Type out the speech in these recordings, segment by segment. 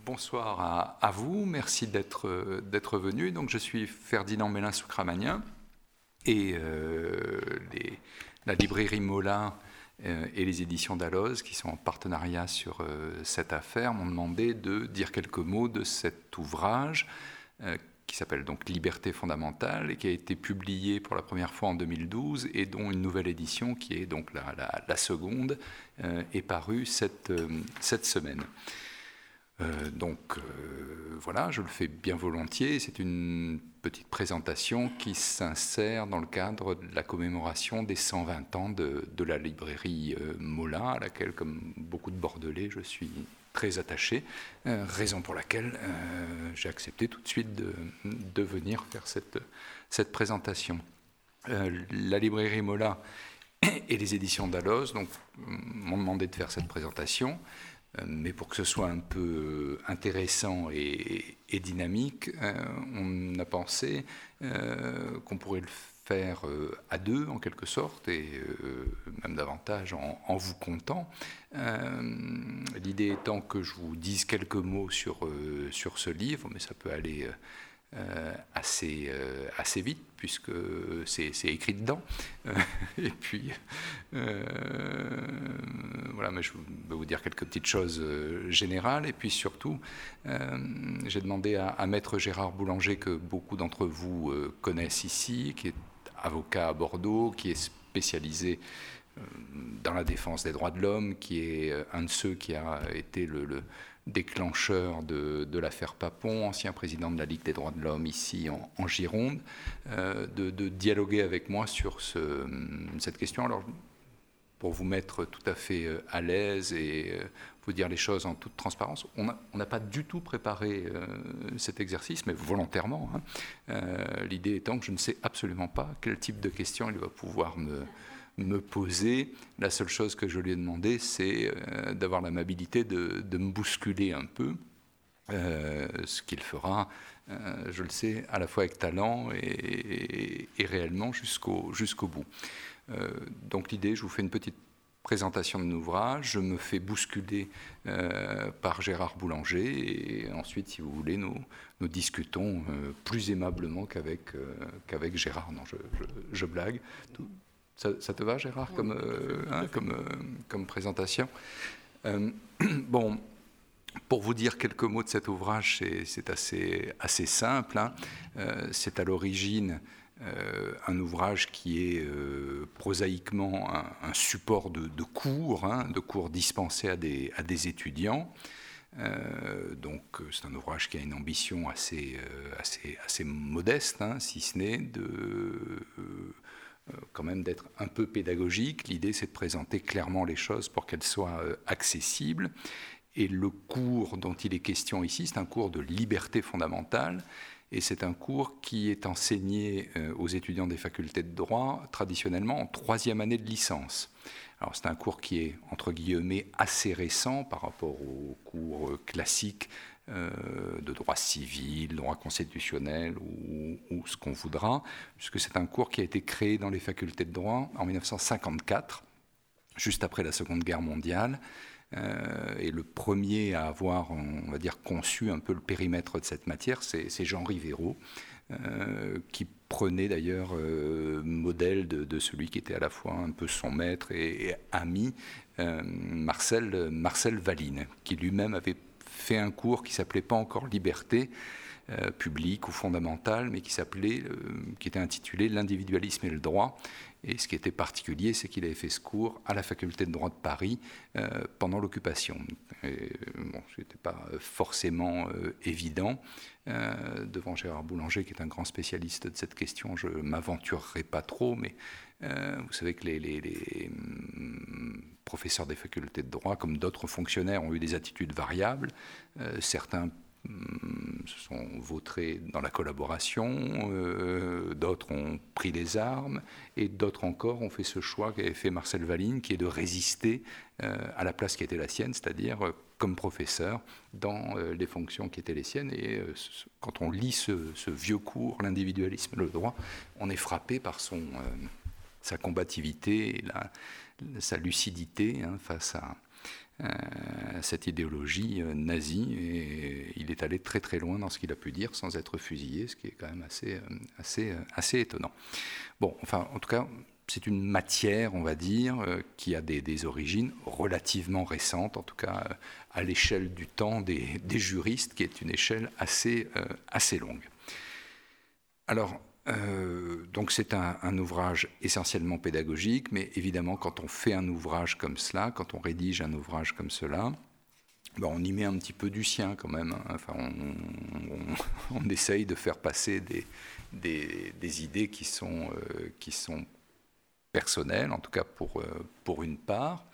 Bonsoir à vous, merci d'être venu. Donc, je suis Ferdinand Mélin-Soukramanien et la librairie Molin et les éditions Dalloz, qui sont en partenariat sur cette affaire, m'ont demandé de dire quelques mots de cet ouvrage qui s'appelle donc Liberté fondamentale et qui a été publié pour la première fois en 2012 et dont une nouvelle édition, qui est donc la seconde, est parue cette semaine. Voilà, je le fais bien volontiers. C'est une petite présentation qui s'insère dans le cadre de la commémoration des 120 ans de la librairie Molin, à laquelle, comme beaucoup de Bordelais, je suis très attaché, raison pour laquelle j'ai accepté tout de suite de venir faire cette présentation. La librairie Molin et les éditions Dalloz m'ont demandé de faire cette présentation. Mais pour que ce soit un peu intéressant et dynamique, on a pensé qu'on pourrait le faire à deux, en quelque sorte, et même davantage en vous comptant. L'idée étant que je vous dise quelques mots sur ce livre, mais ça peut aller assez vite, puisque c'est écrit dedans. Et puis, voilà, mais je vais vous dire quelques petites choses générales. Et puis surtout, j'ai demandé à Maître Gérard Boulanger, que beaucoup d'entre vous connaissent ici, qui est avocat à Bordeaux, qui est spécialisé dans la défense des droits de l'homme, qui est un de ceux qui a été le déclencheur de l'affaire Papon, ancien président de la Ligue des droits de l'homme ici en Gironde, de dialoguer avec moi sur cette question. Alors, pour vous mettre tout à fait à l'aise et vous dire les choses en toute transparence, on n'a pas du tout préparé cet exercice, mais volontairement. L'idée étant que je ne sais absolument pas quel type de questions il va pouvoir me poser. La seule chose que je lui ai demandé, c'est d'avoir l'amabilité de me bousculer un peu, ce qu'il fera, je le sais, à la fois avec talent et réellement jusqu'au bout. Donc l'idée, je vous fais une petite présentation de l'ouvrage, je me fais bousculer par Gérard Boulanger, et ensuite, si vous voulez, nous discutons plus aimablement qu'avec Gérard. Non, je blague. Ça te va, Gérard, comme présentation? Bon, pour vous dire quelques mots de cet ouvrage, c'est assez simple. C'est à l'origine un ouvrage qui est prosaïquement un support de cours dispensés à des étudiants. Donc c'est un ouvrage qui a une ambition assez modeste, si ce n'est quand même d'être un peu pédagogique. L'idée, c'est de présenter clairement les choses pour qu'elles soient accessibles. Et le cours dont il est question ici, c'est un cours de liberté fondamentale, et c'est un cours qui est enseigné aux étudiants des facultés de droit traditionnellement en 3e année de licence. Alors c'est un cours qui est, entre guillemets, assez récent par rapport aux cours classiques de droit civil, droit constitutionnel ou ce qu'on voudra, puisque c'est un cours qui a été créé dans les facultés de droit en 1954, juste après la Seconde Guerre mondiale, et le premier à avoir, on va dire, conçu un peu le périmètre de cette matière, c'est Jean Rivero, qui prenait d'ailleurs modèle de celui qui était à la fois un peu son maître et ami, Marcel Valine, qui lui-même avait fait un cours qui s'appelait pas encore Liberté publique ou fondamentale, mais qui était intitulé L'individualisme et le droit. Et ce qui était particulier, c'est qu'il avait fait ce cours à la faculté de droit de Paris pendant l'occupation. Bon, ce n'était pas forcément évident. Devant Gérard Boulanger, qui est un grand spécialiste de cette question, je ne m'aventurerai pas trop, mais vous savez que les professeurs des facultés de droit, comme d'autres fonctionnaires, ont eu des attitudes variables. Certains se sont vautrés dans la collaboration, d'autres ont pris les armes, et d'autres encore ont fait ce choix qu'avait fait Marcel Valine, qui est de résister à la place qui était la sienne, c'est-à-dire comme professeur dans les fonctions qui étaient les siennes. Et quand on lit ce vieux cours, L'individualisme et le droit, on est frappé par sa combativité et sa lucidité face à cette idéologie nazie, est allé très très loin dans ce qu'il a pu dire sans être fusillé, ce qui est quand même assez étonnant. Bon, enfin, en tout cas, c'est une matière, on va dire, qui a des origines relativement récentes, en tout cas à l'échelle du temps des juristes, qui est une échelle assez longue. Alors, donc c'est un ouvrage essentiellement pédagogique, mais évidemment, quand on fait un ouvrage comme cela, quand on rédige un ouvrage comme cela, ben on y met un petit peu du sien quand même. Enfin, on essaye de faire passer des idées qui sont personnelles, en tout cas pour une part.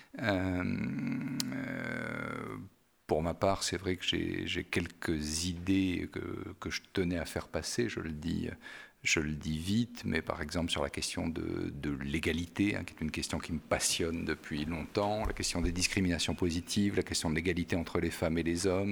Pour ma part, c'est vrai que j'ai quelques idées que je tenais à faire passer, je le dis vite, mais par exemple sur la question de l'égalité, qui est une question qui me passionne depuis longtemps, la question des discriminations positives, la question de l'égalité entre les femmes et les hommes,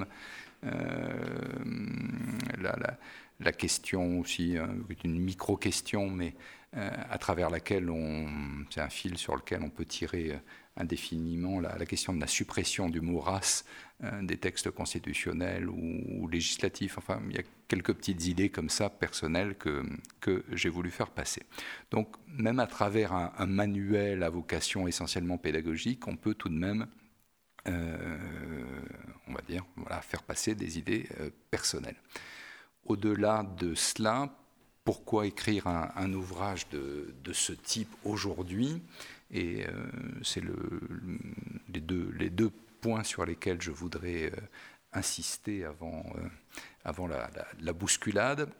la question aussi, une micro-question, mais à travers laquelle c'est un fil sur lequel on peut tirer indéfiniment la question de la suppression du mot race des textes constitutionnels ou législatifs. Enfin, il y a quelques petites idées comme ça, personnelles, que j'ai voulu faire passer. Donc, même à travers un manuel à vocation essentiellement pédagogique, on peut tout de même, on va dire, voilà, faire passer des idées personnelles. Au-delà de cela, pourquoi écrire un ouvrage de ce type aujourd'hui ? Et c'est les deux points sur lesquels je voudrais insister avant la bousculade.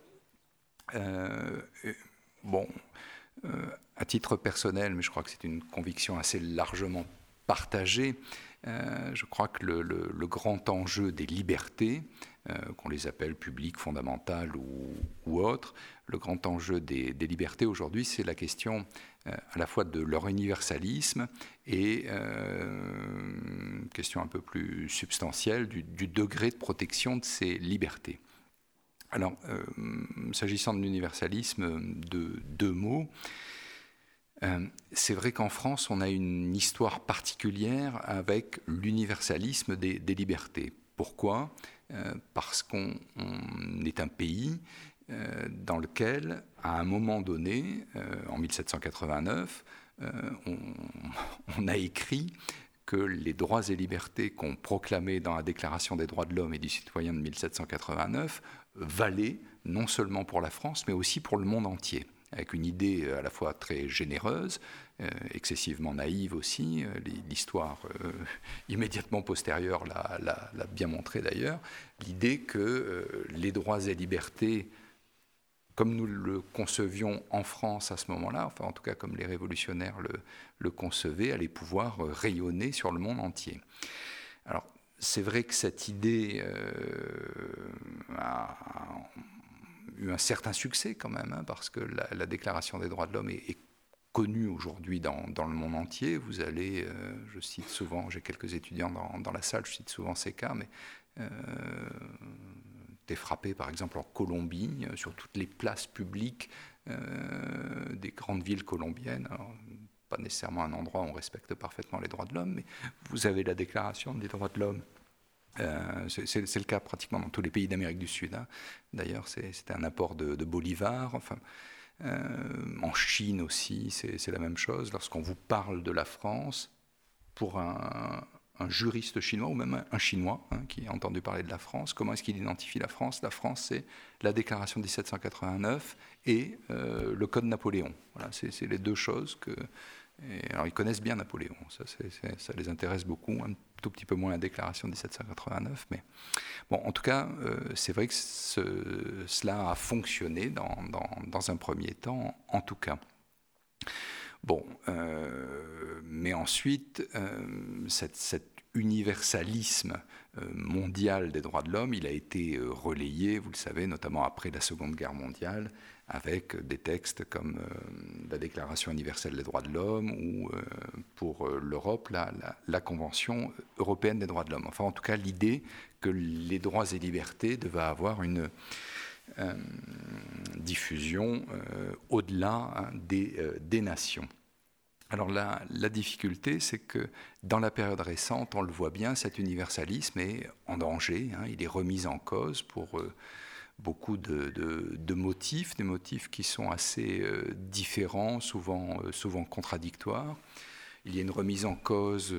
À titre personnel, mais je crois que c'est une conviction assez largement partagée, je crois que le grand enjeu des libertés, qu'on les appelle publiques, fondamentales ou autres, le grand enjeu des libertés aujourd'hui, c'est la question à la fois de leur universalisme et question un peu plus substantielle du degré de protection de ces libertés. Alors, s'agissant de l'universalisme, deux mots. C'est vrai qu'en France, on a une histoire particulière avec l'universalisme des libertés. Pourquoi ? Parce qu'on est un pays dans lequel, à un moment donné, en 1789, on a écrit que les droits et libertés qu'on proclamait dans la Déclaration des droits de l'homme et du citoyen de 1789 valaient non seulement pour la France, mais aussi pour le monde entier, avec une idée à la fois très généreuse, excessivement naïve aussi. L'histoire immédiatement postérieure l'a bien montré d'ailleurs, l'idée que les droits et libertés, comme nous le concevions en France à ce moment-là, enfin en tout cas comme les révolutionnaires le concevaient, allaient pouvoir rayonner sur le monde entier. Alors c'est vrai que cette idée a eu un certain succès quand même, parce que la Déclaration des droits de l'homme est connue aujourd'hui dans le monde entier. Vous allez, je cite souvent, j'ai quelques étudiants dans la salle, je cite souvent ces cas, mais t'es frappé par exemple en Colombie, sur toutes les places publiques des grandes villes colombiennes. Alors, pas nécessairement un endroit où on respecte parfaitement les droits de l'homme, mais vous avez la Déclaration des droits de l'homme. C'est le cas pratiquement dans tous les pays d'Amérique du Sud. D'ailleurs, c'était un apport de Bolivar. Enfin, en Chine aussi, c'est la même chose. Lorsqu'on vous parle de la France, pour un juriste chinois ou même un Chinois qui a entendu parler de la France, comment est-ce qu'il identifie la France ? La France, c'est la Déclaration de 1789 et le Code Napoléon. Voilà, c'est les deux choses que... alors, ils connaissent bien Napoléon, ça les intéresse beaucoup, un tout petit peu moins la Déclaration de 1789, mais bon, en tout cas, c'est vrai que cela a fonctionné dans un premier temps, en tout cas. Bon, mais ensuite, cet universalisme mondial des droits de l'homme, il a été relayé, vous le savez, notamment après la Seconde Guerre mondiale, avec des textes comme la Déclaration universelle des droits de l'homme ou pour l'Europe, la Convention européenne des droits de l'homme. Enfin, en tout cas, l'idée que les droits et libertés devaient avoir une diffusion au-delà des nations. Alors la difficulté, c'est que dans la période récente, on le voit bien, cet universalisme est en danger, il est remis en cause pour beaucoup de motifs, des motifs qui sont assez différents, souvent contradictoires. Il y a une remise en cause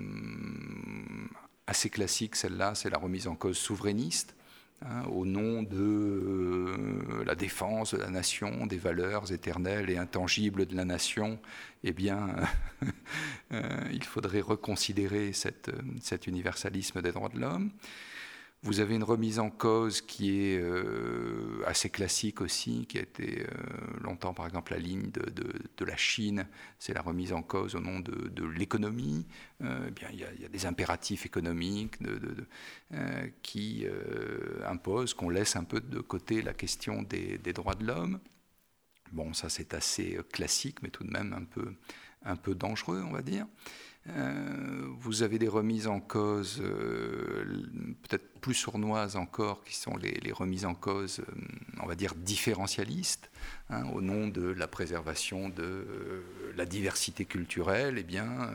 assez classique, celle-là, c'est la remise en cause souverainiste, au nom de la défense de la nation, des valeurs éternelles et intangibles de la nation. Eh bien, il faudrait reconsidérer cet universalisme des droits de l'homme. Vous avez une remise en cause qui est assez classique aussi, qui a été longtemps, par exemple, la ligne de la Chine, c'est la remise en cause au nom de l'économie. Bien, il y a des impératifs économiques qui imposent qu'on laisse un peu de côté la question des droits de l'homme. Bon, ça c'est assez classique, mais tout de même un peu dangereux, on va dire. Vous avez des remises en cause peut-être plus sournoises encore, qui sont les remises en cause, on va dire, différentialistes, au nom de la préservation de la diversité culturelle. Eh bien,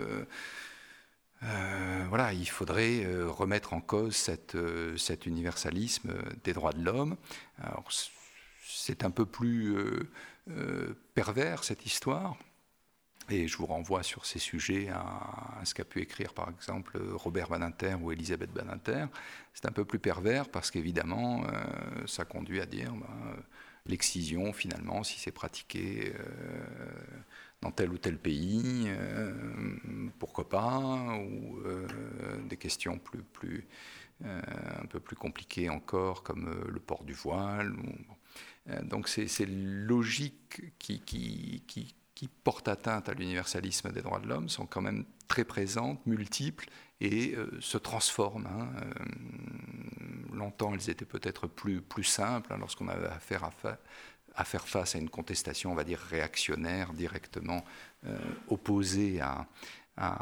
voilà, il faudrait remettre en cause cet universalisme des droits de l'homme. Alors, c'est un peu plus pervers, cette histoire. Et je vous renvoie sur ces sujets à ce qu'a pu écrire par exemple Robert Badinter ou Elisabeth Badinter. C'est un peu plus pervers parce qu'évidemment ça conduit à dire l'excision finalement, si c'est pratiqué dans tel ou tel pays, pourquoi pas, ou des questions un peu plus compliquées encore comme le port du voile. Donc c'est logique qui portent atteinte à l'universalisme des droits de l'homme sont quand même très présentes, multiples, et se transforment. Longtemps, elles étaient peut-être plus simples, lorsqu'on avait à faire face à une contestation, on va dire, réactionnaire, directement opposée à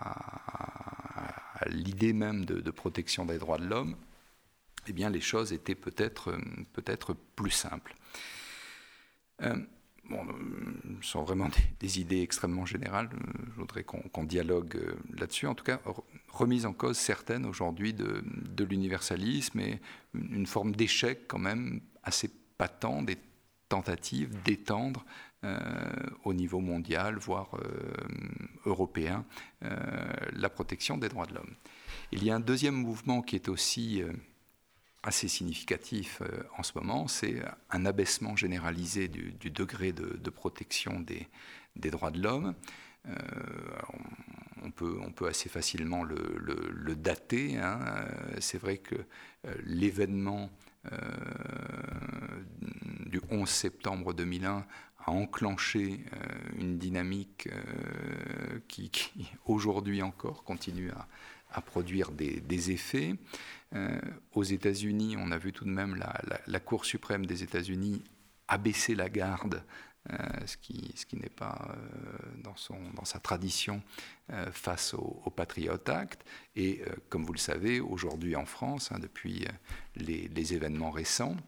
l'idée même de protection des droits de l'homme. Eh bien, les choses étaient peut-être plus simples. Bon, ce sont vraiment des idées extrêmement générales. Je voudrais qu'on dialogue là-dessus. En tout cas, remise en cause certaine aujourd'hui de l'universalisme et une forme d'échec quand même assez patent des tentatives d'étendre au niveau mondial, voire européen, la protection des droits de l'homme. Il y a un deuxième mouvement qui est aussi assez significatif en ce moment, c'est un abaissement généralisé du degré de protection des droits de l'homme. On peut assez facilement le dater. C'est vrai que l'événement du 11 septembre 2001 a enclenché une dynamique qui aujourd'hui encore continue à produire des effets. Aux États-Unis, on a vu tout de même la Cour suprême des États-Unis abaisser la garde, ce qui n'est pas dans sa tradition face au Patriot Act. Et comme vous le savez, aujourd'hui en France, depuis les événements récents,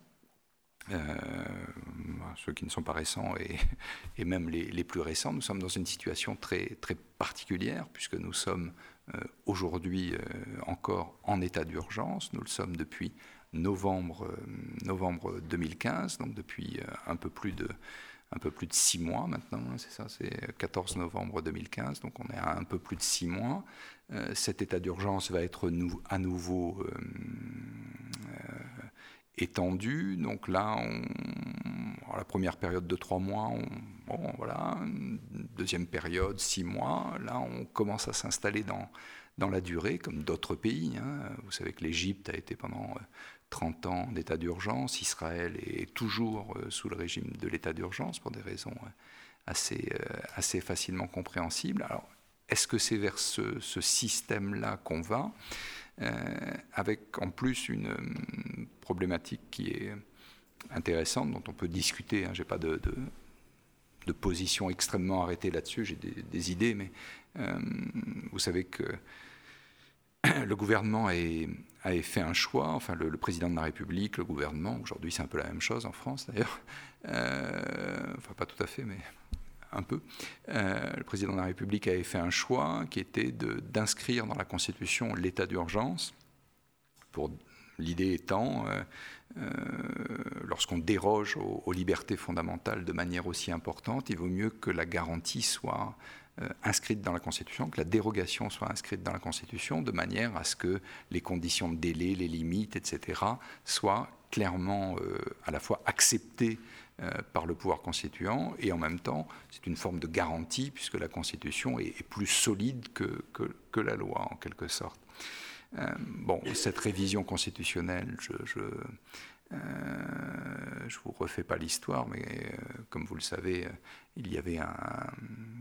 ceux qui ne sont pas récents et même les plus récents, nous sommes dans une situation très, très particulière puisque nous sommes aujourd'hui encore en état d'urgence. Nous le sommes depuis novembre 2015, donc depuis un peu plus de 6 mois maintenant, c'est ça, c'est 14 novembre 2015, donc on est à un peu plus de 6 mois. Cet état d'urgence va être à nouveau étendu. Donc là, la première période de 3 mois, voilà, deuxième période, 6 mois, là on commence à s'installer dans la durée, comme d'autres pays. Vous savez que l'Égypte a été pendant 30 ans d'état d'urgence, Israël est toujours sous le régime de l'état d'urgence pour des raisons assez facilement compréhensibles. Alors, est-ce que c'est vers ce système-là qu'on va avec en plus une problématique qui est intéressante, dont on peut discuter. Je n'ai pas de position extrêmement arrêtée là-dessus, j'ai des idées, mais vous savez que le gouvernement a fait un choix, enfin le président de la République, le gouvernement, aujourd'hui c'est un peu la même chose en France d'ailleurs, enfin pas tout à fait, mais un peu. Le président de la République avait fait un choix qui était d'inscrire dans la Constitution l'état d'urgence, l'idée étant, lorsqu'on déroge aux libertés fondamentales de manière aussi importante, il vaut mieux que la garantie soit inscrite dans la Constitution, que la dérogation soit inscrite dans la Constitution, de manière à ce que les conditions de délai, les limites, etc., soient clairement à la fois acceptées par le pouvoir constituant, et en même temps, c'est une forme de garantie, puisque la Constitution est plus solide que la loi, en quelque sorte. Cette révision constitutionnelle, je vous refais pas l'histoire, mais comme vous le savez, il y avait un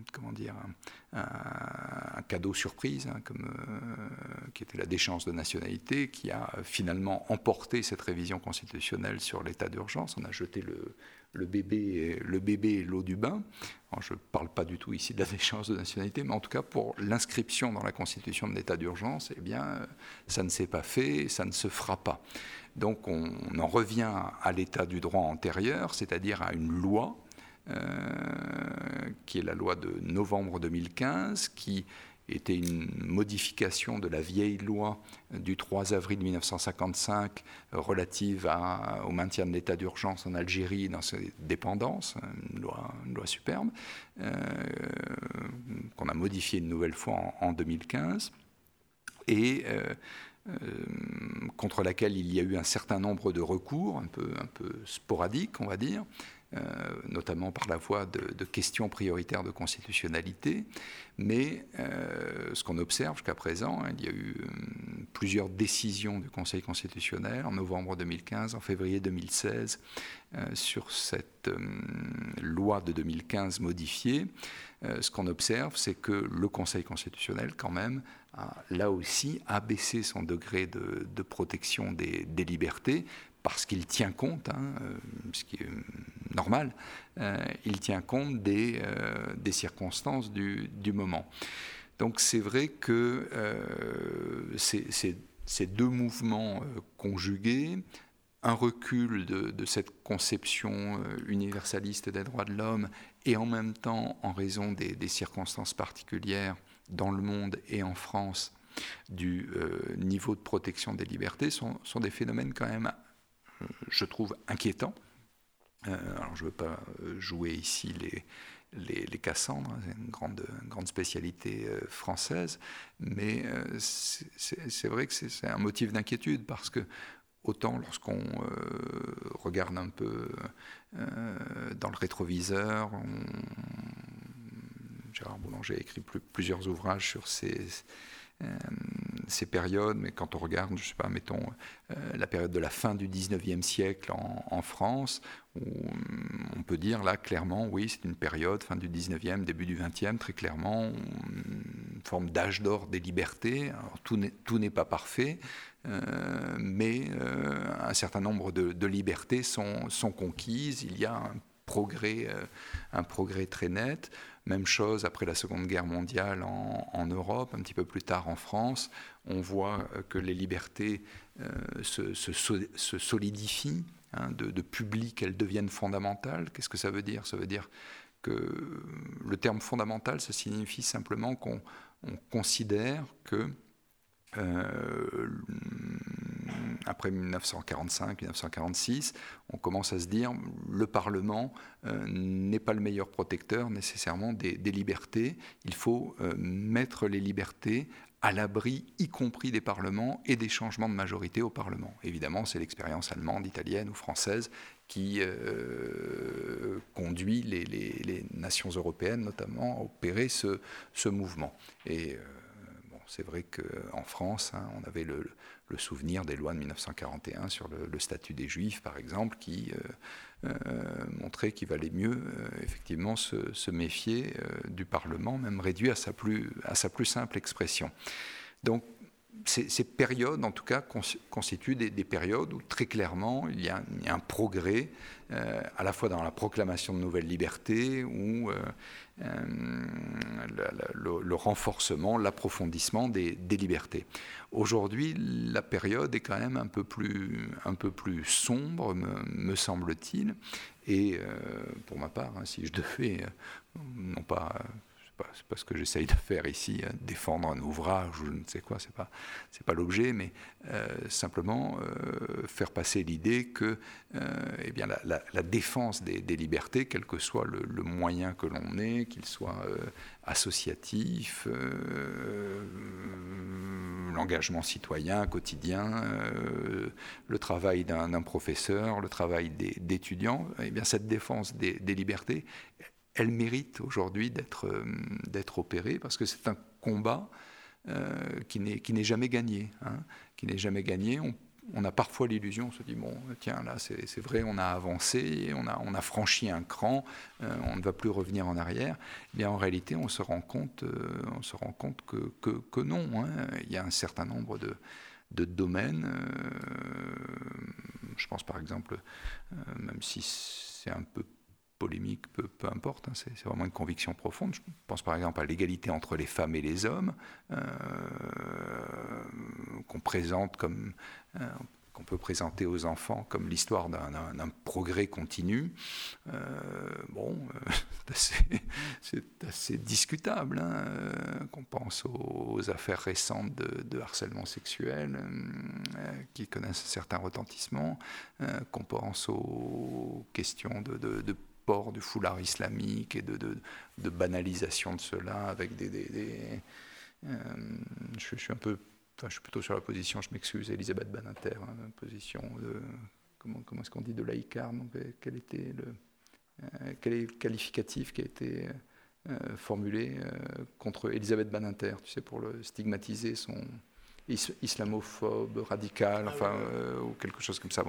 cadeau surprise, qui était la déchéance de nationalité, qui a finalement emporté cette révision constitutionnelle sur l'état d'urgence. On a jeté le bébé et l'eau du bain. Alors, je ne parle pas du tout ici de la déchéance de nationalité, mais en tout cas pour l'inscription dans la Constitution de l'état d'urgence, eh bien, ça ne s'est pas fait, ça ne se fera pas. Donc on en revient à l'état du droit antérieur, c'est-à-dire à une loi, qui est la loi de novembre 2015, qui était une modification de la vieille loi du 3 avril 1955 relative au maintien de l'état d'urgence en Algérie dans ses dépendances, une loi superbe, qu'on a modifiée une nouvelle fois en 2015, et contre laquelle il y a eu un certain nombre de recours, un peu sporadiques, on va dire, notamment par la voie de questions prioritaires de constitutionnalité. Mais ce qu'on observe jusqu'à présent, il y a eu plusieurs décisions du Conseil constitutionnel en novembre 2015, en février 2016, sur cette loi de 2015 modifiée. Ce qu'on observe, c'est que le Conseil constitutionnel, quand même, a là aussi abaissé son degré de protection des libertés, parce qu'il tient compte, ce qui est normal, il tient compte des circonstances du moment. Donc c'est vrai que ces deux mouvements conjugués, un recul de cette conception universaliste des droits de l'homme, et en même temps, en raison des circonstances particulières dans le monde et en France, du niveau de protection des libertés, sont des phénomènes quand même, je trouve, inquiétants. Alors je ne veux pas jouer ici les Cassandres, c'est une grande spécialité française, mais c'est vrai que c'est un motif d'inquiétude, parce que autant lorsqu'on regarde un peu dans le rétroviseur, Gérard Boulanger a écrit plusieurs ouvrages sur ces périodes, mais quand on regarde, je sais pas, mettons la période de la fin du 19e siècle en France, où on peut dire là clairement, oui, c'est une période, fin du 19e, début du 20e, très clairement, une forme d'âge d'or des libertés. Alors, tout n'est pas parfait, mais un certain nombre de libertés sont conquises, il y a un progrès très net. Même chose après la Seconde Guerre mondiale en Europe, un petit peu plus tard en France. On voit que les libertés se solidifient, de publiques, elles deviennent fondamentales. Qu'est-ce que ça veut dire ? Ça veut dire que le terme fondamental, ça signifie simplement qu'on considère que après 1945-1946, on commence à se dire le Parlement n'est pas le meilleur protecteur nécessairement des libertés. Il faut mettre les libertés à l'abri, y compris des parlements et des changements de majorité au Parlement. Évidemment, c'est l'expérience allemande, italienne ou française qui conduit les nations européennes notamment à opérer ce mouvement. Et c'est vrai qu'en France, on avait le souvenir des lois de 1941 sur le statut des Juifs, par exemple, qui montrait qu'il valait mieux effectivement se méfier du Parlement, même réduit à sa plus simple expression. Donc, ces périodes, en tout cas, constituent des périodes où très clairement il y a un progrès, à la fois dans la proclamation de nouvelles libertés ou le renforcement, l'approfondissement des libertés. Aujourd'hui, la période est quand même un peu plus sombre, me semble-t-il. Et pour ma part, si je devais, non pas... c'est pas ce que j'essaye de faire ici, défendre un ouvrage ou je ne sais quoi, c'est pas l'objet, mais simplement faire passer l'idée que eh bien, la défense des libertés, quel que soit le moyen que l'on ait, qu'il soit associatif, l'engagement citoyen quotidien, le travail d'un professeur, le travail d'étudiants, eh bien, cette défense des libertés, elle mérite aujourd'hui d'être opérée parce que c'est un combat qui n'est jamais gagné. Qui n'est jamais gagné. On a parfois l'illusion, on se dit, bon, tiens, là, c'est vrai, on a avancé, on a franchi un cran, on ne va plus revenir en arrière. Mais en réalité, on se rend compte que non. Il y a un certain nombre de domaines. Je pense par exemple, même si c'est un peu polémique, peu importe, c'est vraiment une conviction profonde. Je pense par exemple à l'égalité entre les femmes et les hommes, qu'on présente comme, qu'on peut présenter aux enfants comme l'histoire d'un progrès continu. C'est assez discutable, qu'on pense aux affaires récentes de harcèlement sexuel qui connaissent certains retentissements, qu'on pense aux questions de port du foulard islamique et de banalisation de cela avec je suis un peu, je suis plutôt sur la position, je m'excuse, Elisabeth Badinter, position de comment est-ce qu'on dit, de laïcard, donc quel est le qualificatif qui a été formulé contre Elisabeth Badinter, tu sais, pour le stigmatiser, son islamophobe, radical, ou quelque chose comme ça.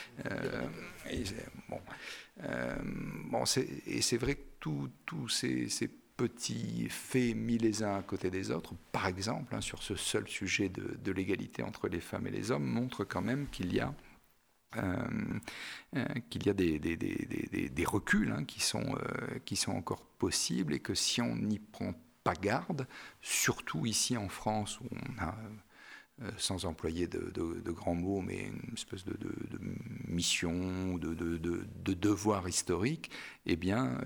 Et c'est vrai que tous ces petits faits mis les uns à côté des autres, par exemple, sur ce seul sujet de l'égalité entre les femmes et les hommes, montrent quand même qu'il y a des reculs qui sont encore possibles et que si on n'y prend pas garde, surtout ici en France où on a sans employer de grands mots, mais une espèce de mission, de devoir historique, eh bien,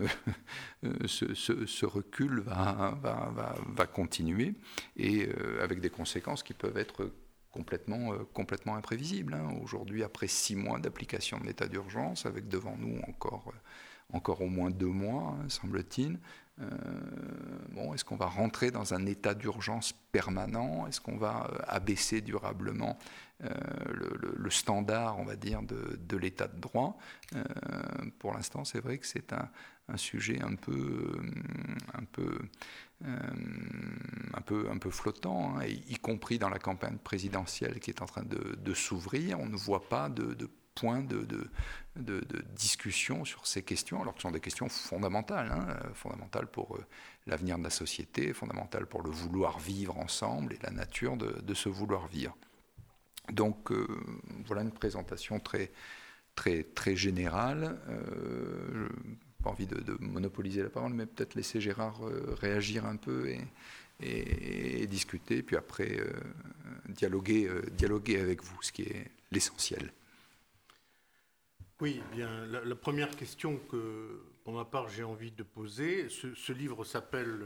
ce recul va continuer, et avec des conséquences qui peuvent être complètement imprévisibles. Aujourd'hui, après 6 mois d'application de l'état d'urgence, avec devant nous encore au moins 2 mois, semble-t-il. Est-ce qu'on va rentrer dans un état d'urgence permanent ? Est-ce qu'on va abaisser durablement le standard, on va dire, de l'état de droit ? Pour l'instant, c'est vrai que c'est un sujet un peu flottant, y compris dans la campagne présidentielle qui est en train de s'ouvrir. On ne voit pas de point de discussion sur ces questions, alors que ce sont des questions fondamentales, fondamentales pour l'avenir de la société, fondamentales pour le vouloir vivre ensemble et la nature de ce vouloir vivre. Donc voilà une présentation très générale. Je n'ai pas envie de monopoliser la parole, mais peut-être laisser Gérard réagir un peu et discuter, puis après dialoguer avec vous, ce qui est l'essentiel. Oui, bien, la première question que, pour ma part, j'ai envie de poser, ce livre s'appelle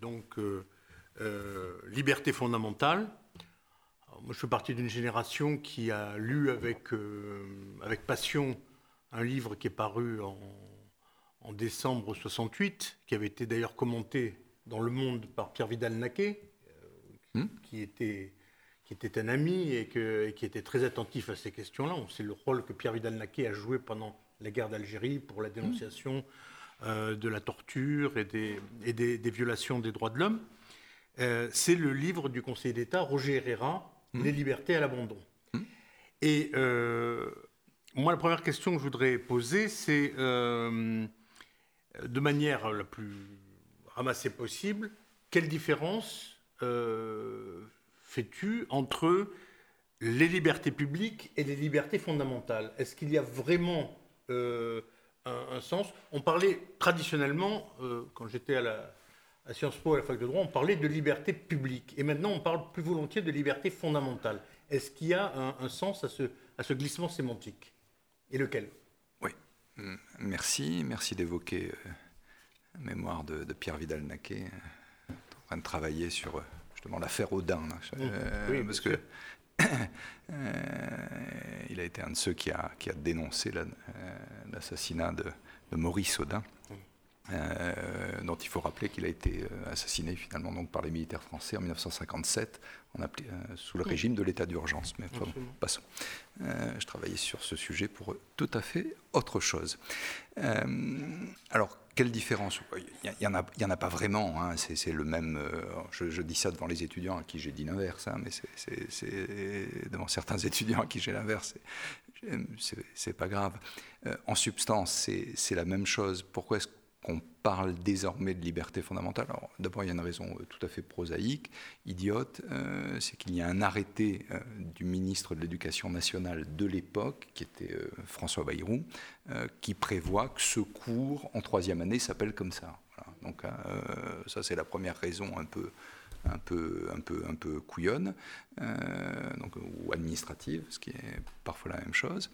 Liberté fondamentale. Alors, moi, je fais partie d'une génération qui a lu avec passion un livre qui est paru en décembre 68, qui avait été d'ailleurs commenté dans Le Monde par Pierre Vidal-Naquet, qui était un ami et qui était très attentif à ces questions-là. On sait le rôle que Pierre Vidal-Naquet a joué pendant la guerre d'Algérie pour la dénonciation de la torture et des violations des droits de l'homme. C'est le livre du conseiller d'État Roger Herrera, Les libertés à l'abandon. Et moi, la première question que je voudrais poser, c'est de manière la plus ramassée possible, quelle différence fais-tu entre les libertés publiques et les libertés fondamentales? Est-ce qu'il y a vraiment un sens? On parlait traditionnellement, quand j'étais à Sciences Po, à la fac de droit, on parlait de liberté publique. Et maintenant, on parle plus volontiers de liberté fondamentale. Est-ce qu'il y a un sens à ce glissement sémantique? Et lequel? Oui, merci d'évoquer la mémoire de Pierre Vidal-Naquet, en train de travailler sur justement l'affaire Audin. Oui, parce que il a été un de ceux qui a dénoncé l'assassinat de Maurice Audin. Dont il faut rappeler qu'il a été assassiné finalement donc, par les militaires français en 1957 sous le régime de l'état d'urgence. Mais bon, passons. Je travaillais sur ce sujet pour tout à fait autre chose. Alors, quelle différence? Il y en a pas vraiment. Hein, c'est le même. Je dis ça devant les étudiants à qui j'ai dit l'inverse, hein, mais c'est devant certains étudiants à qui j'ai l'inverse. C'est pas grave. En substance, c'est la même chose. Pourquoi est-ce qu'on parle désormais de liberté fondamentale? Alors, d'abord, il y a une raison tout à fait prosaïque, idiote, c'est qu'il y a un arrêté du ministre de l'Éducation nationale de l'époque, qui était François Bayrou, qui prévoit que ce cours en troisième année s'appelle comme ça. Voilà. Donc, ça, c'est la première raison un peu couillonne, ou administrative, ce qui est parfois la même chose.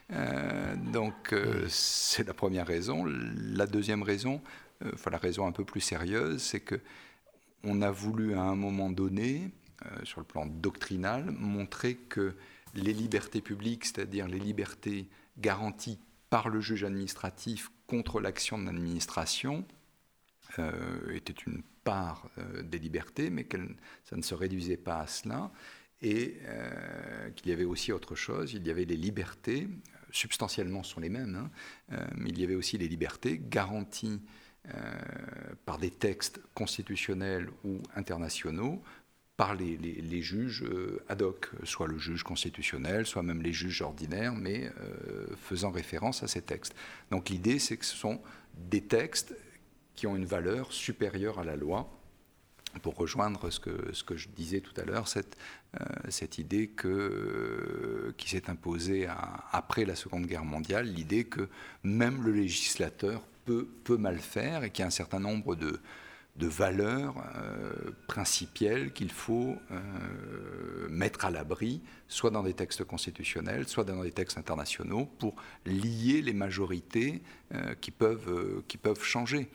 C'est la première raison. La deuxième raison, la raison un peu plus sérieuse, c'est que on a voulu à un moment donné, sur le plan doctrinal, montrer que les libertés publiques, c'est-à-dire les libertés garanties par le juge administratif contre l'action de l'administration, était une part des libertés, mais que ça ne se réduisait pas à cela, et qu'il y avait aussi autre chose. Il y avait les libertés, substantiellement sont les mêmes, mais il y avait aussi les libertés garanties par des textes constitutionnels ou internationaux par les juges ad hoc, soit le juge constitutionnel, soit même les juges ordinaires, mais faisant référence à ces textes. Donc l'idée, c'est que ce sont des textes qui ont une valeur supérieure à la loi, pour rejoindre ce que je disais tout à l'heure, cette idée qui s'est imposée après la Seconde Guerre mondiale, l'idée que même le législateur peut mal faire et qu'il y a un certain nombre de valeurs principielles qu'il faut mettre à l'abri, soit dans des textes constitutionnels, soit dans des textes internationaux, pour lier les majorités qui peuvent changer.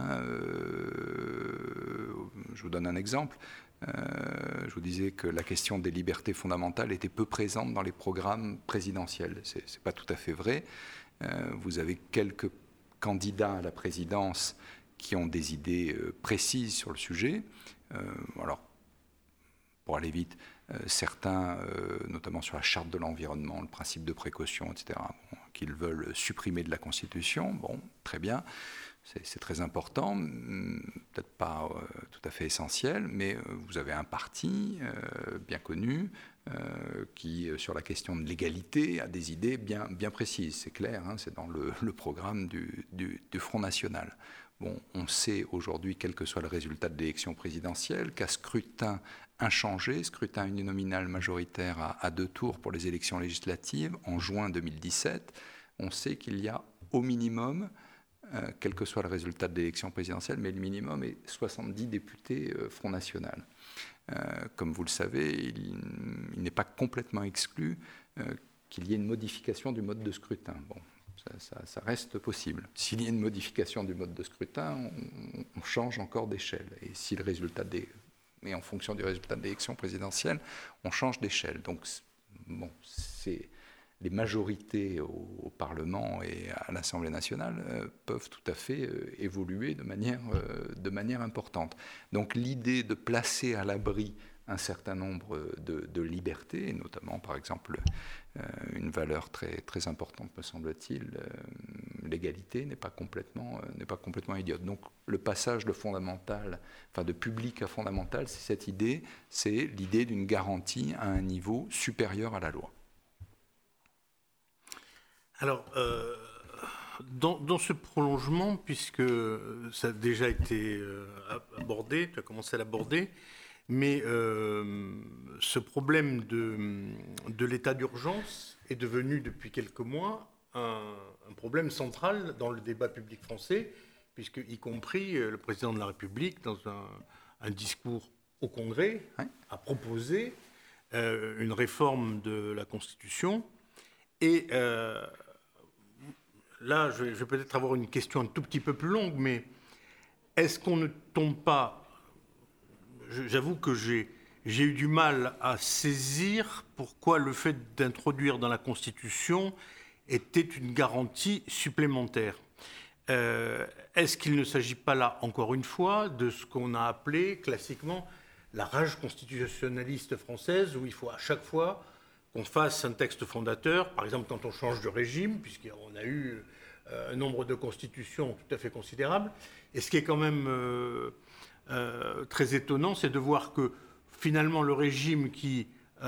Je vous donne un exemple. Je vous disais que la question des libertés fondamentales était peu présente dans les programmes présidentiels. Ce n'est pas tout à fait vrai. Vous avez quelques candidats à la présidence qui ont des idées précises sur le sujet. Alors, pour aller vite, certains, notamment sur la charte de l'environnement, le principe de précaution, etc., qu'ils veulent supprimer de la Constitution. Bon, très bien, c'est très important, peut-être pas tout à fait essentiel, mais vous avez un parti bien connu qui, sur la question de l'égalité, a des idées bien précises. C'est clair, hein, c'est dans le programme du Front National. Bon, on sait aujourd'hui, quel que soit le résultat de l'élection présidentielle, qu'à scrutin inchangé, scrutin uninominal majoritaire à 2 tours pour les élections législatives, en juin 2017, on sait qu'il y a au minimum, quel que soit le résultat de l'élection présidentielle, mais le minimum est 70 députés Front National. Comme vous le savez, il n'est pas complètement exclu qu'il y ait une modification du mode de scrutin. Bon. Ça reste possible. S'il y a une modification du mode de scrutin, on change encore d'échelle. Et si le résultat mais en fonction du résultat de l'élection présidentielle, on change d'échelle. Donc, bon, les majorités au Parlement et à l'Assemblée nationale peuvent tout à fait évoluer de manière importante. Donc, l'idée de placer à l'abri un certain nombre de libertés, et notamment, par exemple, une valeur très, très importante, me semble-t-il, l'égalité n'est pas complètement idiote. Donc, le passage de fondamental, enfin de public à fondamental, c'est cette idée, c'est l'idée d'une garantie à un niveau supérieur à la loi. Alors, dans ce prolongement, puisque ça a déjà été abordé, tu as commencé à l'aborder, Mais ce problème de l'état d'urgence est devenu depuis quelques mois un problème central dans le débat public français, puisque, y compris le président de la République, dans un discours au Congrès, a proposé une réforme de la Constitution. Et là, je vais peut-être avoir une question un tout petit peu plus longue, mais est-ce qu'on ne tombe pas... J'avoue que j'ai eu du mal à saisir pourquoi le fait d'introduire dans la Constitution était une garantie supplémentaire. Est-ce qu'il ne s'agit pas là, encore une fois, de ce qu'on a appelé classiquement la rage constitutionnaliste française, où il faut à chaque fois qu'on fasse un texte fondateur, par exemple quand on change de régime, puisqu'on a eu un nombre de constitutions tout à fait considérable. Et ce qui est quand même très étonnant, c'est de voir que finalement le régime qui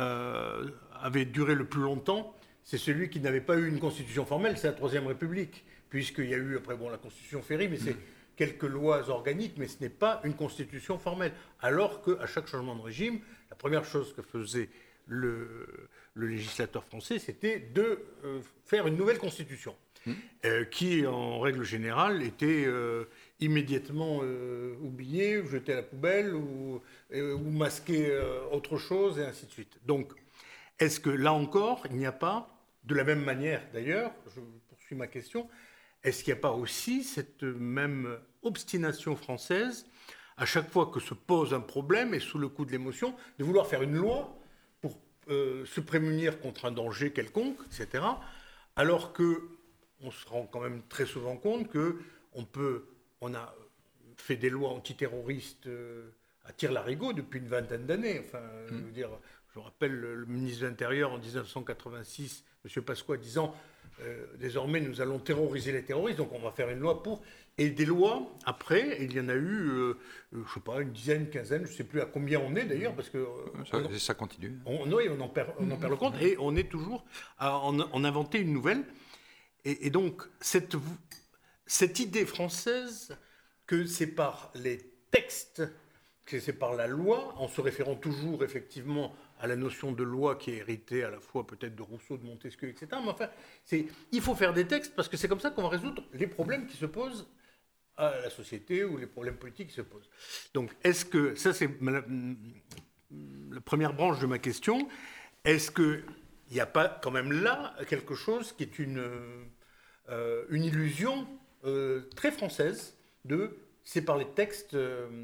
avait duré le plus longtemps, c'est celui qui n'avait pas eu une constitution formelle, c'est la Troisième République, puisqu'il y a eu après la constitution Ferry, mais c'est quelques lois organiques, mais ce n'est pas une constitution formelle. Alors qu'à chaque changement de régime, la première chose que faisait le législateur français, c'était de faire une nouvelle constitution, qui, en règle générale, était immédiatement oubliée, jetée à la poubelle, ou masquée autre chose, et ainsi de suite. Donc, est-ce que, là encore, il n'y a pas, de la même manière d'ailleurs, je poursuis ma question, est-ce qu'il n'y a pas aussi cette même obstination française, à chaque fois que se pose un problème, et sous le coup de l'émotion, de vouloir faire une loi pour se prémunir contre un danger quelconque, etc., alors qu'on se rend quand même très souvent compte qu'on a fait des lois antiterroristes à tire-larigot depuis une vingtaine d'années. Enfin, je rappelle le ministre de l'Intérieur en 1986, M. Pasqua, disant désormais nous allons terroriser les terroristes, donc on va faire une loi pour. Et des lois, après, il y en a eu, je ne sais pas, une dizaine, une quinzaine, je ne sais plus à combien on est d'ailleurs, parce que... ça continue. Oui, on en perd le compte, et on est toujours à en inventer une nouvelle. Et donc, cette idée française que c'est par les textes, que c'est par la loi, en se référant toujours effectivement à la notion de loi qui est héritée à la fois peut-être de Rousseau, de Montesquieu, etc. Mais enfin, il faut faire des textes parce que c'est comme ça qu'on va résoudre les problèmes qui se posent à la société ou les problèmes politiques qui se posent. Donc, est-ce que, ça c'est la première branche de ma question, est-ce qu'il n'y a pas quand même là quelque chose qui est une illusion très française de... C'est par les textes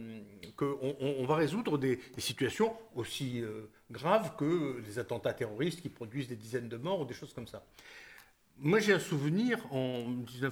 qu'on va résoudre des situations aussi graves que des attentats terroristes qui produisent des dizaines de morts ou des choses comme ça. Moi, j'ai un souvenir en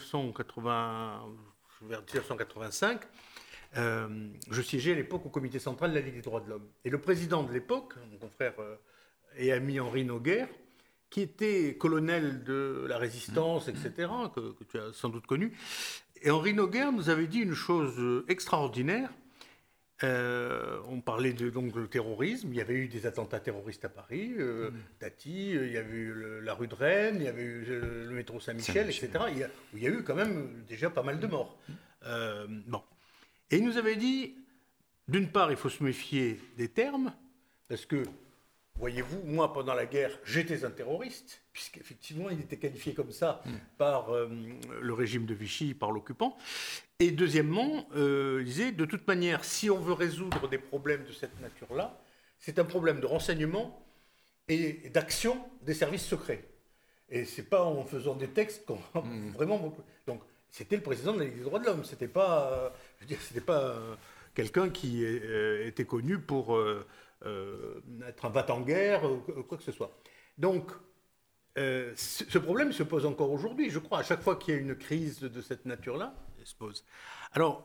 1985, je siégeais à l'époque au comité central de la Ligue des droits de l'homme. Et le président de l'époque, mon confrère et ami Henri Noguer, qui était colonel de la résistance, etc., que tu as sans doute connu. Et Henri Noguer nous avait dit une chose extraordinaire. On parlait donc de terrorisme. Il y avait eu des attentats terroristes à Paris, Dati, il y avait eu la rue de Rennes, il y avait eu le métro Saint-Michel, etc. Il y a eu quand même déjà pas mal de morts. Bon. Et il nous avait dit, d'une part, il faut se méfier des termes, parce que, voyez-vous, moi, pendant la guerre, j'étais un terroriste, puisqu'effectivement, il était qualifié comme ça par le régime de Vichy, par l'occupant. Et deuxièmement, il disait, de toute manière, si on veut résoudre des problèmes de cette nature-là, c'est un problème de renseignement et d'action des services secrets. Et c'est pas en faisant des textes qu'on va vraiment beaucoup... Donc, c'était le président de la Ligue des droits de l'homme. C'était pas, c'était pas quelqu'un qui était connu pour... être un va-t-en-guerre, quoi que ce soit. Donc, ce problème se pose encore aujourd'hui, je crois. À chaque fois qu'il y a une crise de cette nature-là, elle se pose. Alors,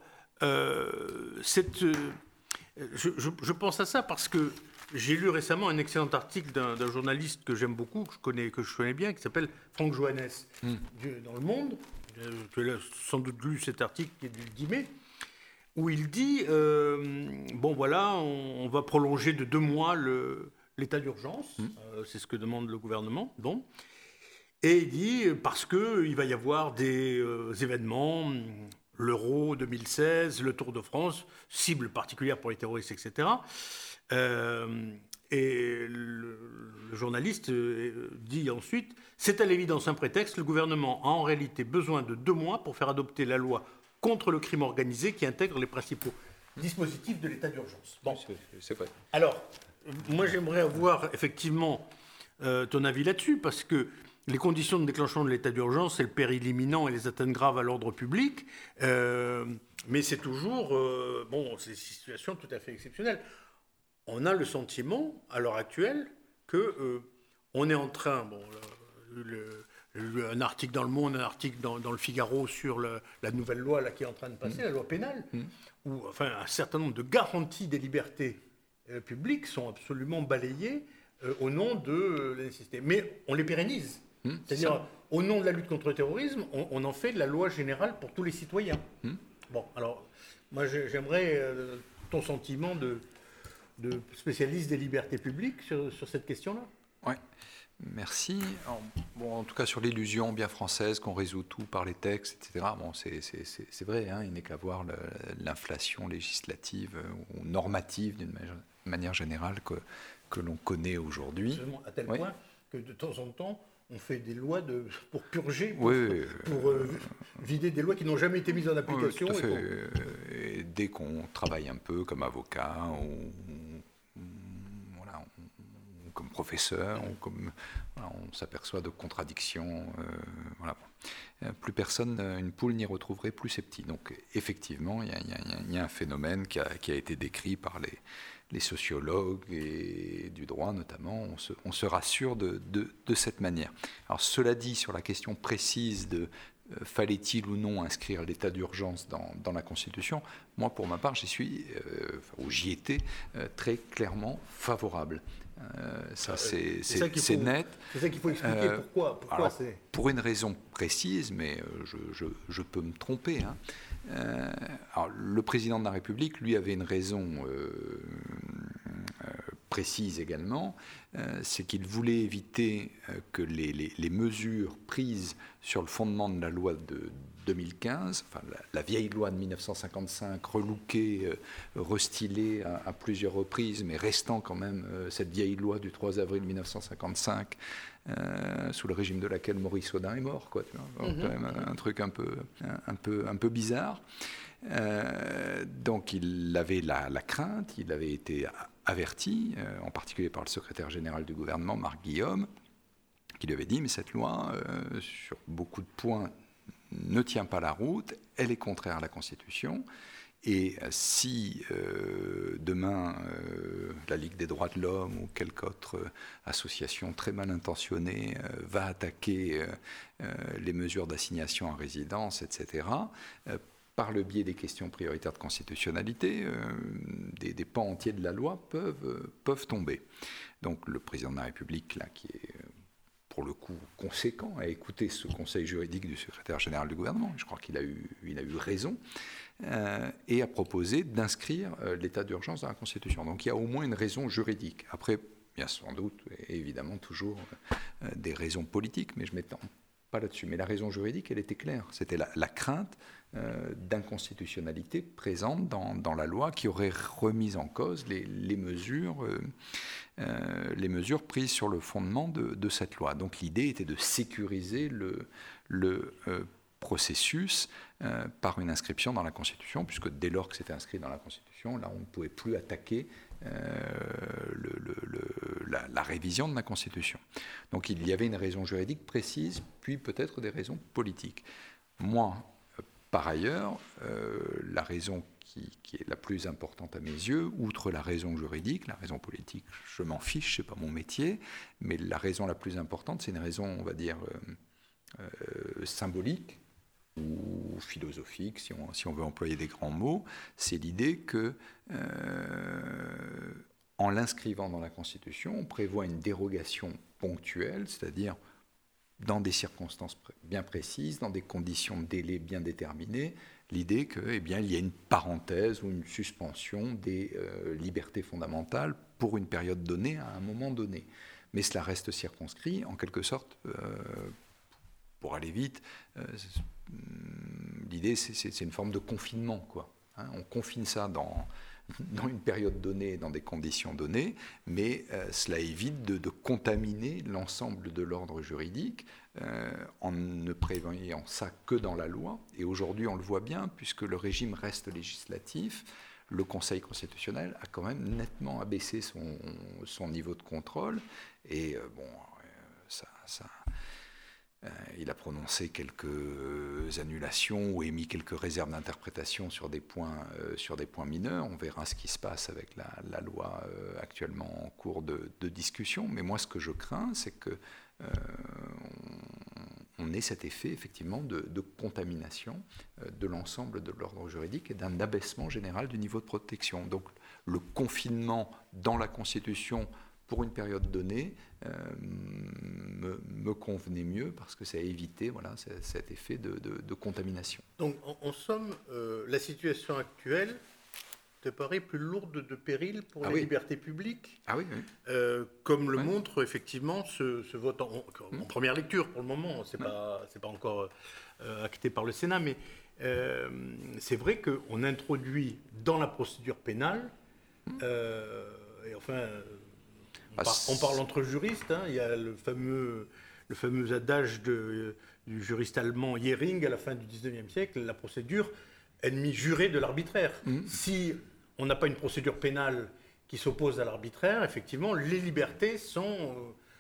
je pense à ça parce que j'ai lu récemment un excellent article d'un journaliste que j'aime beaucoup, que je connais bien, qui s'appelle Franck Johannes, dans Le Monde. Tu as sans doute lu cet article qui est du 10 mai. Où il dit, bon voilà, on va prolonger de 2 mois l'état d'urgence, c'est ce que demande le gouvernement, bon. Et il dit, parce qu'il va y avoir des événements, l'Euro 2016, le Tour de France, cible particulière pour les terroristes, etc. Et le journaliste dit ensuite « C'est à l'évidence un prétexte. Le gouvernement a en réalité besoin de 2 mois pour faire adopter la loi contre le crime organisé qui intègre les principaux dispositifs de l'état d'urgence. » Bon, c'est vrai. Alors, moi j'aimerais avoir effectivement ton avis là-dessus, parce que les conditions de déclenchement de l'état d'urgence, c'est le péril imminent et les atteintes graves à l'ordre public, mais c'est toujours, c'est une situation tout à fait exceptionnelle. On a le sentiment, à l'heure actuelle, qu'on est en train, un article dans Le Monde, un article dans Le Figaro sur la nouvelle loi là, qui est en train de passer, la loi pénale, où un certain nombre de garanties des libertés publiques sont absolument balayées au nom de la nécessité. Mais on les pérennise. C'est-à-dire, au nom de la lutte contre le terrorisme, on en fait la loi générale pour tous les citoyens. Bon, alors, moi j'aimerais ton sentiment de spécialiste des libertés publiques sur cette question-là. Oui, merci. En tout cas, sur l'illusion bien française qu'on résout tout par les textes, etc., c'est vrai, il n'est qu'à voir l'inflation législative ou normative d'une manière générale que l'on connaît aujourd'hui. À tel point que de temps en temps, on fait des lois pour purger, pour vider des lois qui n'ont jamais été mises en application. Oui, tout à fait. Et dès qu'on travaille un peu comme avocat ou comme professeur, on s'aperçoit de contradictions. Plus personne, une poule n'y retrouverait plus ses petits. Donc effectivement, il y a un phénomène qui a été décrit par les sociologues et du droit notamment. On se rassure de cette manière. Alors cela dit, sur la question précise de fallait-il ou non inscrire l'état d'urgence dans la Constitution, moi pour ma part j'y étais très clairement favorable. Ça c'est net. C'est ça qu'il faut expliquer. Pourquoi alors, pour une raison précise, mais je peux me tromper. Alors, le président de la République, lui, avait une raison précise également, c'est qu'il voulait éviter que les mesures prises sur le fondement de la loi de 2015, la vieille loi de 1955, relookée, restylée à plusieurs reprises, mais restant quand même cette vieille loi du 3 avril 1955, sous le régime de laquelle Maurice Audin est mort, quoi, tu vois, quand même un truc un peu bizarre. Donc il avait la crainte, il avait été averti, en particulier par le secrétaire général du gouvernement, Marc Guillaume, qui lui avait dit, mais cette loi, sur beaucoup de points, ne tient pas la route, elle est contraire à la Constitution, et si demain la Ligue des droits de l'homme ou quelque autre association très mal intentionnée va attaquer les mesures d'assignation à résidence, etc., par le biais des questions prioritaires de constitutionnalité, des pans entiers de la loi peuvent tomber. Donc le président de la République, là, qui est pour le coup conséquent, a écouté ce conseil juridique du secrétaire général du gouvernement, je crois qu'il a eu raison, et a proposé d'inscrire l'état d'urgence dans la Constitution. Donc il y a au moins une raison juridique. Après, il y a sans doute, et évidemment toujours, des raisons politiques, mais je ne m'étends pas là-dessus. Mais la raison juridique, elle était claire. C'était la crainte d'inconstitutionnalité présente dans la loi qui aurait remis en cause les mesures prises sur le fondement de cette loi. Donc l'idée était de sécuriser le processus par une inscription dans la Constitution, puisque dès lors que c'était inscrit dans la Constitution, là on ne pouvait plus attaquer la révision de la Constitution. Donc il y avait une raison juridique précise, puis peut-être des raisons politiques. Moi, par ailleurs, la raison qui est la plus importante à mes yeux, outre la raison juridique, la raison politique, je m'en fiche, c'est pas mon métier, mais la raison la plus importante, c'est une raison, on va dire, symbolique ou philosophique, si on veut employer des grands mots, c'est l'idée que, en l'inscrivant dans la Constitution, on prévoit une dérogation ponctuelle, c'est-à-dire dans des circonstances bien précises, dans des conditions de délai bien déterminées, l'idée qu'il y a une parenthèse ou une suspension des libertés fondamentales pour une période donnée, à un moment donné. Mais cela reste circonscrit, en quelque sorte, pour aller vite, l'idée c'est une forme de confinement, quoi. On confine ça dans une période donnée, dans des conditions données, mais cela évite de contaminer l'ensemble de l'ordre juridique en ne prévoyant ça que dans la loi. Et aujourd'hui, on le voit bien, puisque le régime reste législatif, le Conseil constitutionnel a quand même nettement abaissé son niveau de contrôle. Et il a prononcé quelques annulations ou émis quelques réserves d'interprétation sur des points mineurs. On verra ce qui se passe avec la loi actuellement en cours de discussion. Mais moi, ce que je crains, c'est que on ait cet effet effectivement de contamination de l'ensemble de l'ordre juridique et d'un abaissement général du niveau de protection. Donc le confinement dans la Constitution pour une période donnée me convenait mieux parce que ça a évité cet effet de contamination. Donc en somme, la situation actuelle te paraît plus lourde de péril pour la liberté publique, comme le montre effectivement ce vote en première lecture pour le moment. C'est pas encore acté par le Sénat, mais c'est vrai qu'on introduit dans la procédure pénale, et enfin, on parle entre juristes, hein, il y a le fameux adage du juriste allemand Jhering à la fin du XIXe siècle, la procédure ennemi juré de l'arbitraire. Si on n'a pas une procédure pénale qui s'oppose à l'arbitraire, effectivement, les libertés sont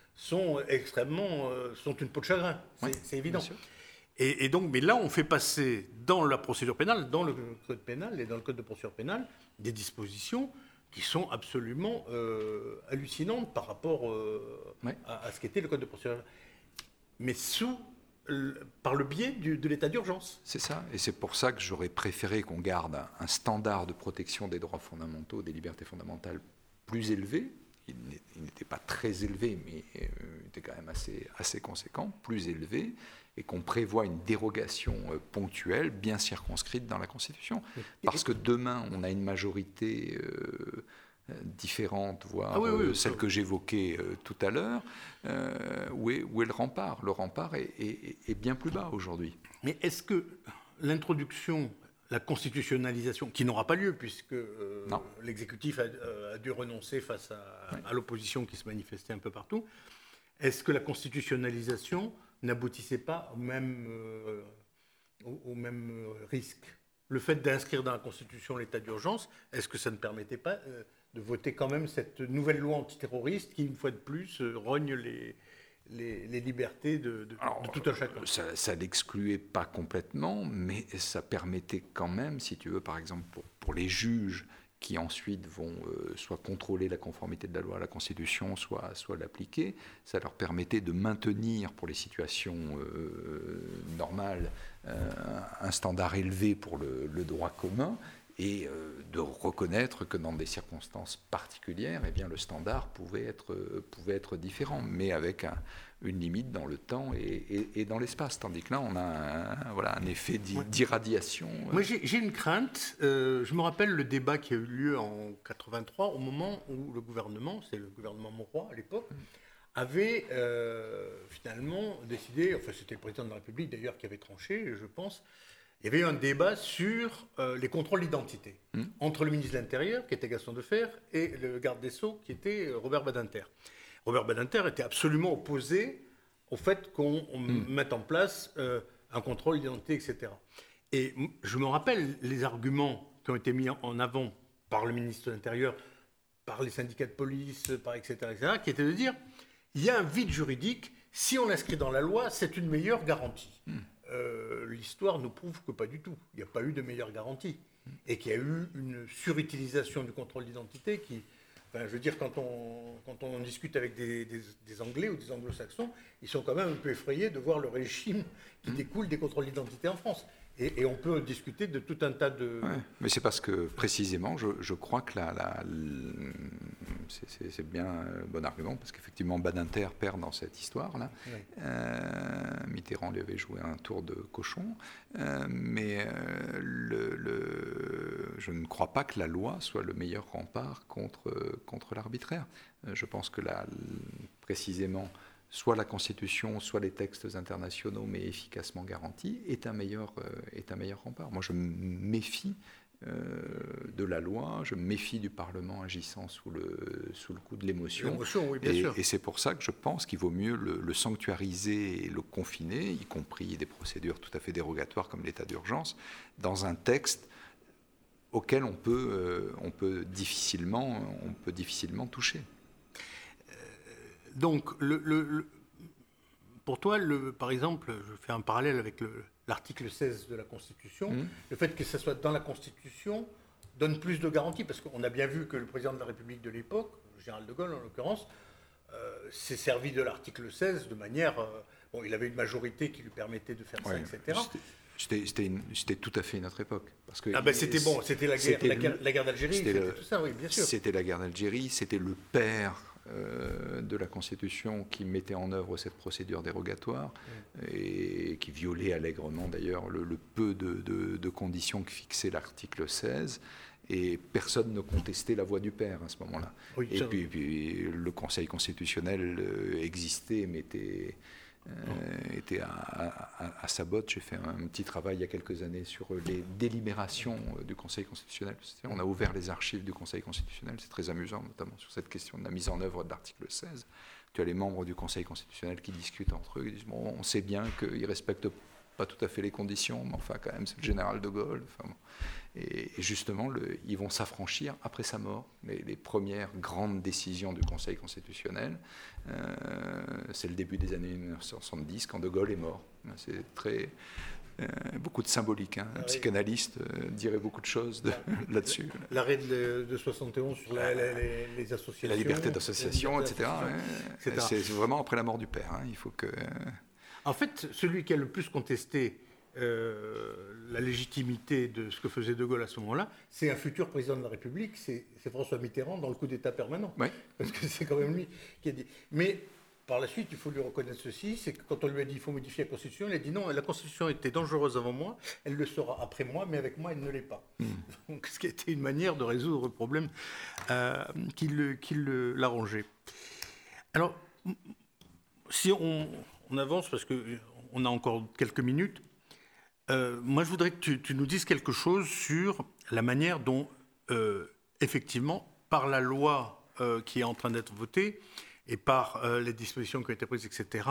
une peau de chagrin. C'est évident. Et donc, mais là, on fait passer dans la procédure pénale, dans le code pénal et dans le code de procédure pénale, des dispositions qui sont absolument hallucinantes par rapport à ce qu'était le code de procédure. Mais par le biais de l'état d'urgence. C'est ça, et c'est pour ça que j'aurais préféré qu'on garde un standard de protection des droits fondamentaux, des libertés fondamentales plus élevé. Il n'était pas très élevé, mais il était quand même assez conséquent, plus élevé, et qu'on prévoit une dérogation ponctuelle, bien circonscrite dans la Constitution. Parce que demain, on a une majorité différente, voire celle que j'évoquais tout à l'heure. Où est le rempart ? Le rempart est bien plus bas aujourd'hui. Mais est-ce que l'introduction, la constitutionnalisation, qui n'aura pas lieu puisque l'exécutif a dû renoncer face à l'opposition qui se manifestait un peu partout, est-ce que la constitutionnalisation n'aboutissait pas au même risque ? Le fait d'inscrire dans la Constitution l'état d'urgence, est-ce que ça ne permettait pas de voter quand même cette nouvelle loi antiterroriste qui, une fois de plus, rogne les libertés de tout un chacun ? Ça n'excluait pas complètement, mais ça permettait quand même, si tu veux, par exemple, pour les juges qui ensuite vont soit contrôler la conformité de la loi à la Constitution, soit l'appliquer, ça leur permettait de maintenir, pour les situations normales, un standard élevé pour le droit commun, et de reconnaître que dans des circonstances particulières, eh bien, le standard pouvait être différent, mais avec une limite dans le temps et dans l'espace. Tandis que là, on a un effet d'irradiation. Moi, j'ai une crainte. Je me rappelle le débat qui a eu lieu en 83, au moment où le gouvernement, c'est le gouvernement Mauroy à l'époque, avait finalement décidé, enfin c'était le président de la République d'ailleurs qui avait tranché, je pense. Il y avait eu un débat sur les contrôles d'identité entre le ministre de l'Intérieur, qui était Gaston Defferre, et le garde des Sceaux, qui était Robert Badinter. Robert Badinter était absolument opposé au fait qu'on mette en place un contrôle d'identité, etc. Et je me rappelle les arguments qui ont été mis en avant par le ministre de l'Intérieur, par les syndicats de police, etc., qui étaient de dire il y a un vide juridique, si on l'inscrit dans la loi, c'est une meilleure garantie. L'histoire nous prouve que pas du tout. Il n'y a pas eu de meilleure garantie. Et qu'il y a eu une surutilisation du contrôle d'identité qui... Enfin, je veux dire, quand on discute avec des Anglais ou des Anglo-Saxons, ils sont quand même un peu effrayés de voir le régime qui découle des contrôles d'identité en France. Et on peut discuter de tout un tas de... Ouais, mais c'est parce que, précisément, je crois que c'est bien un bon argument, parce qu'effectivement, Badinter perd dans cette histoire-là. Oui. Mitterrand lui avait joué un tour de cochon. Mais je ne crois pas que la loi soit le meilleur rempart contre l'arbitraire. Je pense que précisément... soit la Constitution, soit les textes internationaux, mais efficacement garantis, est un meilleur rempart. Moi, je me méfie de la loi, je me méfie du Parlement agissant sous le coup de l'émotion. L'émotion, oui, bien sûr. Et c'est pour ça que je pense qu'il vaut mieux le sanctuariser et le confiner, y compris des procédures tout à fait dérogatoires comme l'état d'urgence, dans un texte auquel on peut difficilement toucher. Donc, pour toi, par exemple, je fais un parallèle avec l'article 16 de la Constitution, le fait que ça soit dans la Constitution donne plus de garanties, parce qu'on a bien vu que le président de la République de l'époque, le général de Gaulle en l'occurrence, s'est servi de l'article 16 de manière... il avait une majorité qui lui permettait de faire ça, etc. C'était tout à fait une autre époque. Parce que c'était la guerre d'Algérie, c'était tout ça, oui, bien sûr. C'était la guerre d'Algérie, c'était le père de la Constitution qui mettait en œuvre cette procédure dérogatoire et qui violait allègrement d'ailleurs le peu de conditions que fixait l'article 16. Et personne ne contestait la voix du père à ce moment-là. Oui, et puis le Conseil constitutionnel existait, mais était à sa botte. J'ai fait un petit travail il y a quelques années sur les délibérations du Conseil constitutionnel. On a ouvert les archives du Conseil constitutionnel, c'est très amusant, notamment sur cette question de la mise en œuvre de l'article 16. Tu as les membres du Conseil constitutionnel qui discutent entre eux, ils disent on sait bien qu'ils ne respectent pas tout à fait les conditions, mais enfin quand même c'est le général de Gaulle. Enfin, bon. Et justement, ils vont s'affranchir après sa mort. Les premières grandes décisions du Conseil constitutionnel, c'est le début des années 1970, quand de Gaulle est mort. C'est beaucoup de symbolique. Un psychanalyste dirait beaucoup de choses là-dessus. L'arrêt de 71 sur les associations. La liberté d'association, etc. C'est vraiment après la mort du père. Il faut que... En fait, celui qui a le plus contesté la légitimité de ce que faisait De Gaulle à ce moment-là, c'est un futur président de la République, c'est François Mitterrand dans le coup d'État permanent. Oui. Parce que c'est quand même lui qui a dit. Mais par la suite, il faut lui reconnaître ceci, c'est que quand on lui a dit qu'il faut modifier la Constitution, il a dit non, la Constitution était dangereuse avant moi, elle le sera après moi, mais avec moi, elle ne l'est pas. Donc, ce qui était une manière de résoudre le problème qui l'arrangeait. Alors, si on avance, parce qu'on a encore quelques minutes, moi, je voudrais que tu nous dises quelque chose sur la manière dont, effectivement, par la loi qui est en train d'être votée et par les dispositions qui ont été prises, etc.,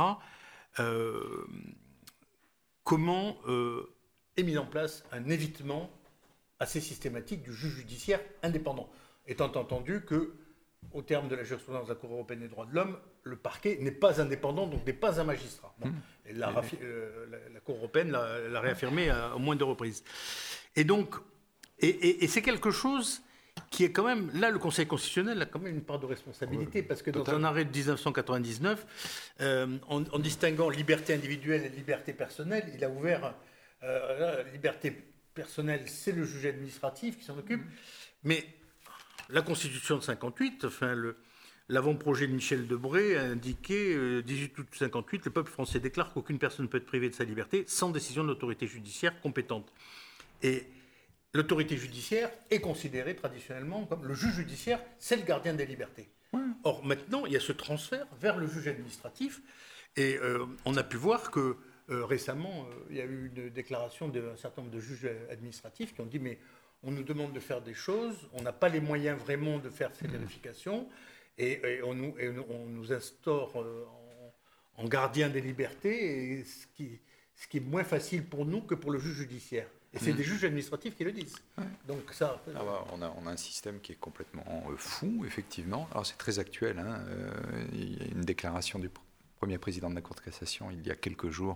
comment est mis en place un évitement assez systématique du juge judiciaire indépendant, étant entendu que, au terme de la jurisprudence de la Cour européenne des droits de l'homme, le parquet n'est pas indépendant, donc n'est pas un magistrat. Bon. Et la Cour européenne l'a réaffirmé à moins de reprises. Et donc, et c'est quelque chose qui est quand même... Là, le Conseil constitutionnel a quand même une part de responsabilité, parce que dans un arrêt de 1999, en distinguant liberté individuelle et liberté personnelle, il a ouvert... liberté personnelle, c'est le juge administratif qui s'en occupe, mais... La Constitution de 58, l'avant-projet de Michel Debré a indiqué, 18 août 58, le peuple français déclare qu'aucune personne ne peut être privée de sa liberté sans décision de l'autorité judiciaire compétente. Et l'autorité judiciaire est considérée traditionnellement comme le juge judiciaire, c'est le gardien des libertés. Or, maintenant, il y a ce transfert vers le juge administratif, et on a pu voir que récemment, il y a eu une déclaration d'un certain nombre de juges administratifs qui ont dit « mais on nous demande de faire des choses, on n'a pas les moyens vraiment de faire ces vérifications, et on nous instaure en gardien des libertés, et ce qui est moins facile pour nous que pour le juge judiciaire. » Et c'est des juges administratifs qui le disent. Donc ça... on a un système qui est complètement fou, effectivement. Alors c'est très actuel. Il y a une déclaration du premier président de la Cour de cassation il y a quelques jours.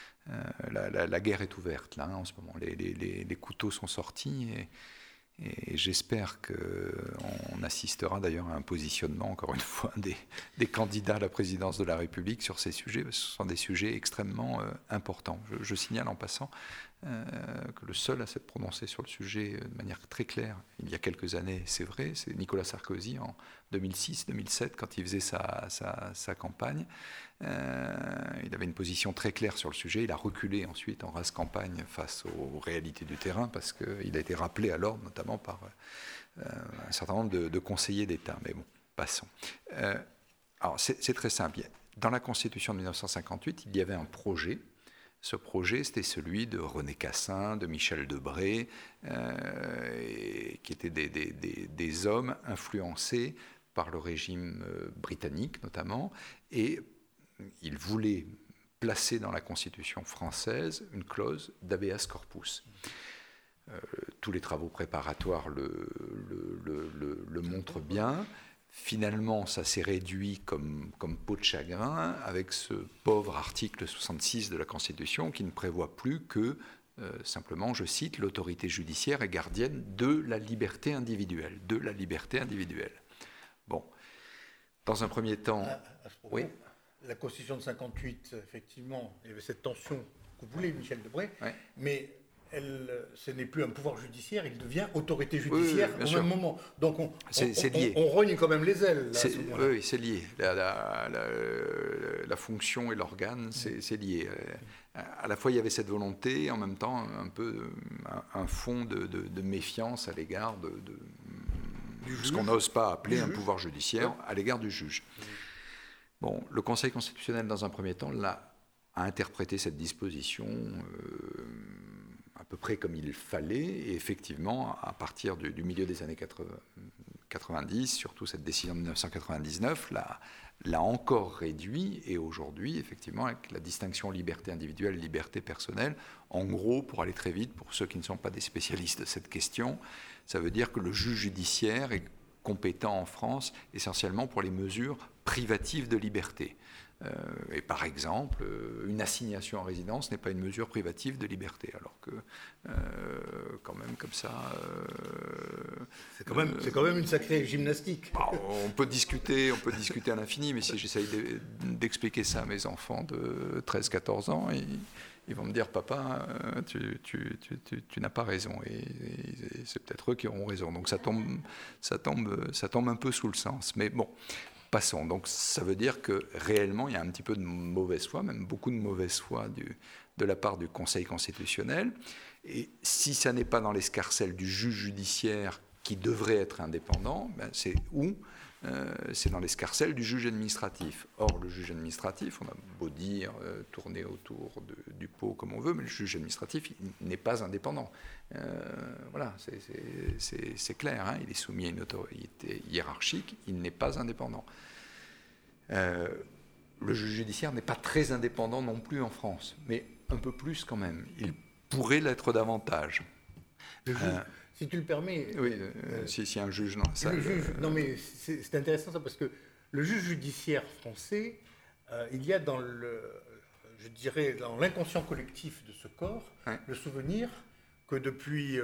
La guerre est ouverte là en ce moment, les couteaux sont sortis et j'espère qu'on assistera d'ailleurs à un positionnement encore une fois des candidats à la présidence de la République sur ces sujets. Ce sont des sujets extrêmement importants. Je signale en passant que le seul à s'être prononcé sur le sujet de manière très claire il y a quelques années, c'est vrai, c'est Nicolas Sarkozy en 2006-2007 quand il faisait sa campagne. Il avait une position très claire sur le sujet. Il a reculé ensuite en race campagne face aux réalités du terrain parce qu'il a été rappelé à l'ordre, notamment par un certain nombre de conseillers d'État. Mais bon, passons. Alors, c'est très simple. Dans la Constitution de 1958, il y avait un projet Ce projet, c'était celui de René Cassin, de Michel Debré, qui étaient des hommes influencés par le régime britannique notamment, et ils voulaient placer dans la Constitution française une clause d'habeas corpus. Tous les travaux préparatoires le montrent bien. Finalement, ça s'est réduit comme peau de chagrin avec ce pauvre article 66 de la Constitution qui ne prévoit plus que, simplement, je cite, l'autorité judiciaire est gardienne de la liberté individuelle. De la liberté individuelle. Bon. Dans un premier temps... À ce propos, oui. La Constitution de 58, effectivement, il y avait cette tension que voulait Michel Debré, mais... ce n'est plus un pouvoir judiciaire, il devient autorité judiciaire au même moment. Donc on rogne quand même les ailes. Là, oui, c'est lié. La fonction et l'organe, c'est lié. À la fois, il y avait cette volonté, et en même temps, un peu un fond de méfiance à l'égard de ce qu'on n'ose pas appeler un pouvoir judiciaire à l'égard du juge. Bon, le Conseil constitutionnel, dans un premier temps, a interprété cette disposition à peu près comme il fallait, et effectivement, à partir du milieu des années 90, surtout cette décision de 1999, l'a encore réduit, et aujourd'hui, effectivement, avec la distinction liberté individuelle, liberté personnelle, en gros, pour aller très vite, pour ceux qui ne sont pas des spécialistes de cette question, ça veut dire que le juge judiciaire est compétent en France essentiellement pour les mesures privatives de liberté. Et par exemple, une assignation en résidence n'est pas une mesure privative de liberté, alors que quand même comme ça... c'est quand même une sacrée gymnastique. On peut discuter à l'infini, mais si j'essaye d'expliquer ça à mes enfants de 13-14 ans, ils vont me dire, papa, tu n'as pas raison, et c'est peut-être eux qui auront raison. Donc ça tombe un peu sous le sens, mais bon... Passons. Donc ça veut dire que réellement il y a un petit peu de mauvaise foi, même beaucoup de mauvaise foi de la part du Conseil constitutionnel. Et si ça n'est pas dans l'escarcelle du juge judiciaire qui devrait être indépendant, c'est où ? C'est dans l'escarcelle du juge administratif. Or, le juge administratif, on a beau dire, tourner autour du pot comme on veut, mais le juge administratif il n'est pas indépendant. Voilà, c'est clair, hein, il est soumis à une autorité hiérarchique, il n'est pas indépendant. Le juge judiciaire n'est pas très indépendant non plus en France, mais un peu plus quand même. Il pourrait l'être davantage. Le juge, si tu le permets... Oui, si un juge dans la salle... Non, mais c'est intéressant ça, parce que le juge judiciaire français, il y a dans l'inconscient collectif de ce corps, le souvenir que depuis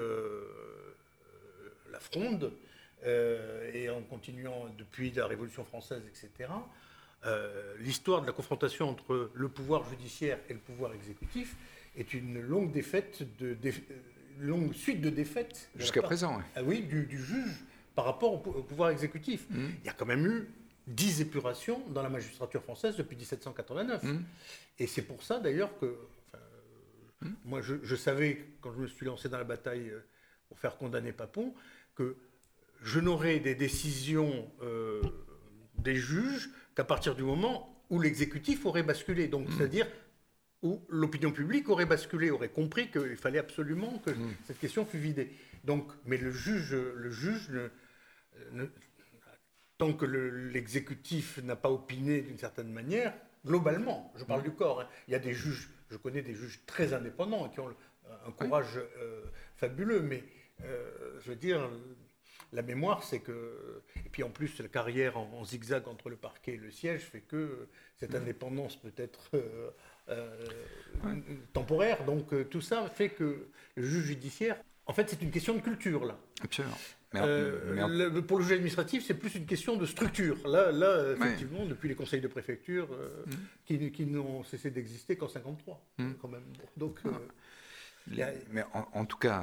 la Fronde, et en continuant depuis la Révolution française, etc., l'histoire de la confrontation entre le pouvoir judiciaire et le pouvoir exécutif est une longue longue suite de défaites. Jusqu'à présent, oui. Du juge par rapport au pouvoir exécutif. Il y a quand même eu 10 épurations dans la magistrature française depuis 1789. Et c'est pour ça d'ailleurs que moi je savais, quand je me suis lancé dans la bataille pour faire condamner Papon, que je n'aurais des décisions des juges qu'à partir du moment où l'exécutif aurait basculé. Donc c'est-à-dire où l'opinion publique aurait basculé, aurait compris qu'il fallait absolument que cette question fût vidée. Donc, mais le juge tant que l'exécutif n'a pas opiné d'une certaine manière, globalement, je parle du corps, hein, il y a des juges, je connais des juges très indépendants qui ont un courage fabuleux, mais je veux dire, la mémoire, c'est que... Et puis en plus, la carrière en zigzag entre le parquet et le siège fait que cette indépendance peut être... temporaire, donc tout ça fait que le juge judiciaire, en fait c'est une question de culture là. Absolument. Pour le juge administratif c'est plus une question de structure. Là effectivement, depuis les conseils de préfecture qui n'ont cessé d'exister qu'en 1953 quand même. Donc, mais en tout cas,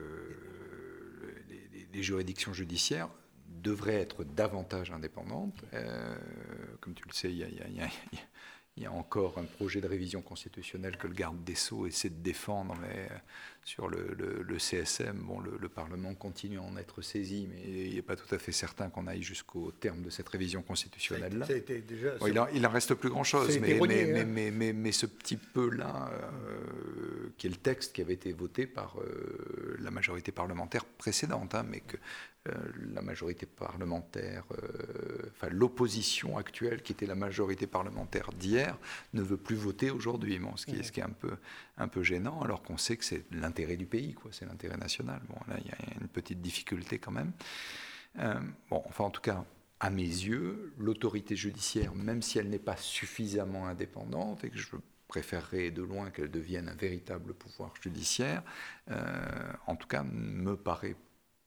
les juridictions judiciaires devraient être davantage indépendantes. Comme tu le sais, il il y a encore un projet de révision constitutionnelle que le garde des Sceaux essaie de défendre, mais sur le CSM, bon, le Parlement continue à en être saisi, mais il n'est pas tout à fait certain qu'on aille jusqu'au terme de cette révision constitutionnelle-là. Ça a été déjà, bon, il n'en reste plus grand-chose, mais ce petit peu-là, qui est le texte qui avait été voté par la majorité parlementaire précédente, mais que la majorité parlementaire, enfin l'opposition actuelle, qui était la majorité parlementaire d'hier, ne veut plus voter aujourd'hui, bon, ce qui est un peu gênant, alors qu'on sait que c'est l'intérêt du pays, quoi, c'est l'intérêt national. Bon, là, il y a une petite difficulté quand même. Bon, enfin, en tout cas, à mes yeux, l'autorité judiciaire, même si elle n'est pas suffisamment indépendante, et que je préférerais de loin qu'elle devienne un véritable pouvoir judiciaire, en tout cas, me paraît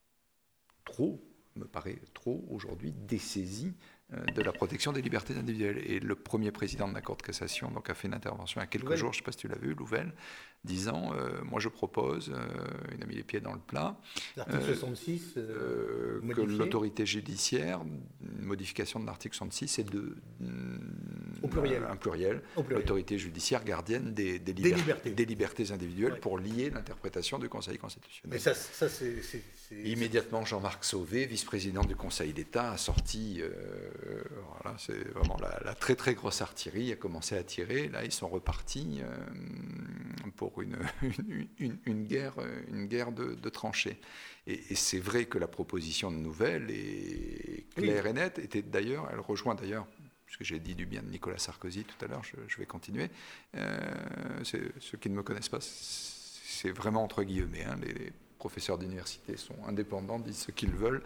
trop aujourd'hui dessaisi de la protection des libertés individuelles. Et le premier président de la Cour de cassation donc, a fait une intervention il y a quelques jours, je ne sais pas si tu l'as vu, Louvel, disant moi je propose, il a mis les pieds dans le plat, l'article 66, que l'autorité judiciaire, une modification de l'article 66, c'est au pluriel. Un pluriel, l'autorité judiciaire gardienne des libertés individuelles pour lier l'interprétation du Conseil constitutionnel. Mais ça c'est immédiatement, Jean-Marc Sauvé, vice-président du Conseil d'État, a sorti, voilà, c'est vraiment la très très grosse artillerie, a commencé à tirer. Là, ils sont repartis pour une guerre de tranchées. Et c'est vrai que la proposition de nouvelle est claire et nette. Elle rejoint d'ailleurs, puisque j'ai dit du bien de Nicolas Sarkozy tout à l'heure, je vais continuer. Ceux qui ne me connaissent pas, c'est vraiment entre guillemets, les professeurs d'université sont indépendants, disent ce qu'ils veulent,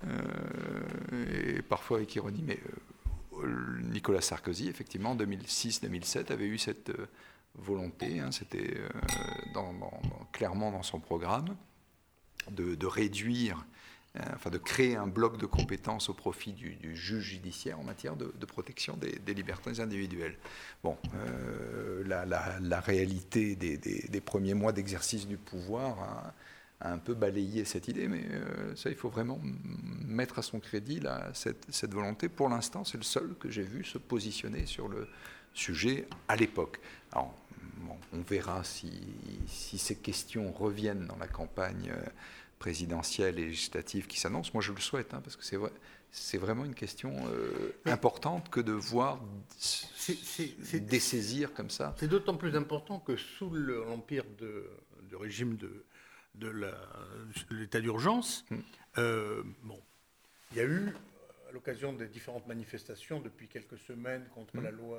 et parfois avec ironie, mais Nicolas Sarkozy, effectivement, en 2006-2007, avait eu cette volonté, c'était clairement dans son programme, de réduire, de créer un bloc de compétences au profit du juge judiciaire en matière de protection des libertés individuelles. Bon, la réalité des premiers mois d'exercice du pouvoir a un peu balayé cette idée, mais ça, il faut vraiment mettre à son crédit cette volonté. Pour l'instant, c'est le seul que j'ai vu se positionner sur le sujet à l'époque. Alors, bon, on verra si ces questions reviennent dans la campagne présidentielle et législative qui s'annonce. Moi, je le souhaite, parce que c'est vraiment une question importante que de voir dessaisir comme ça. C'est d'autant plus important que sous l'empire du régime de l'état d'urgence, il y a eu, à l'occasion des différentes manifestations depuis quelques semaines contre la loi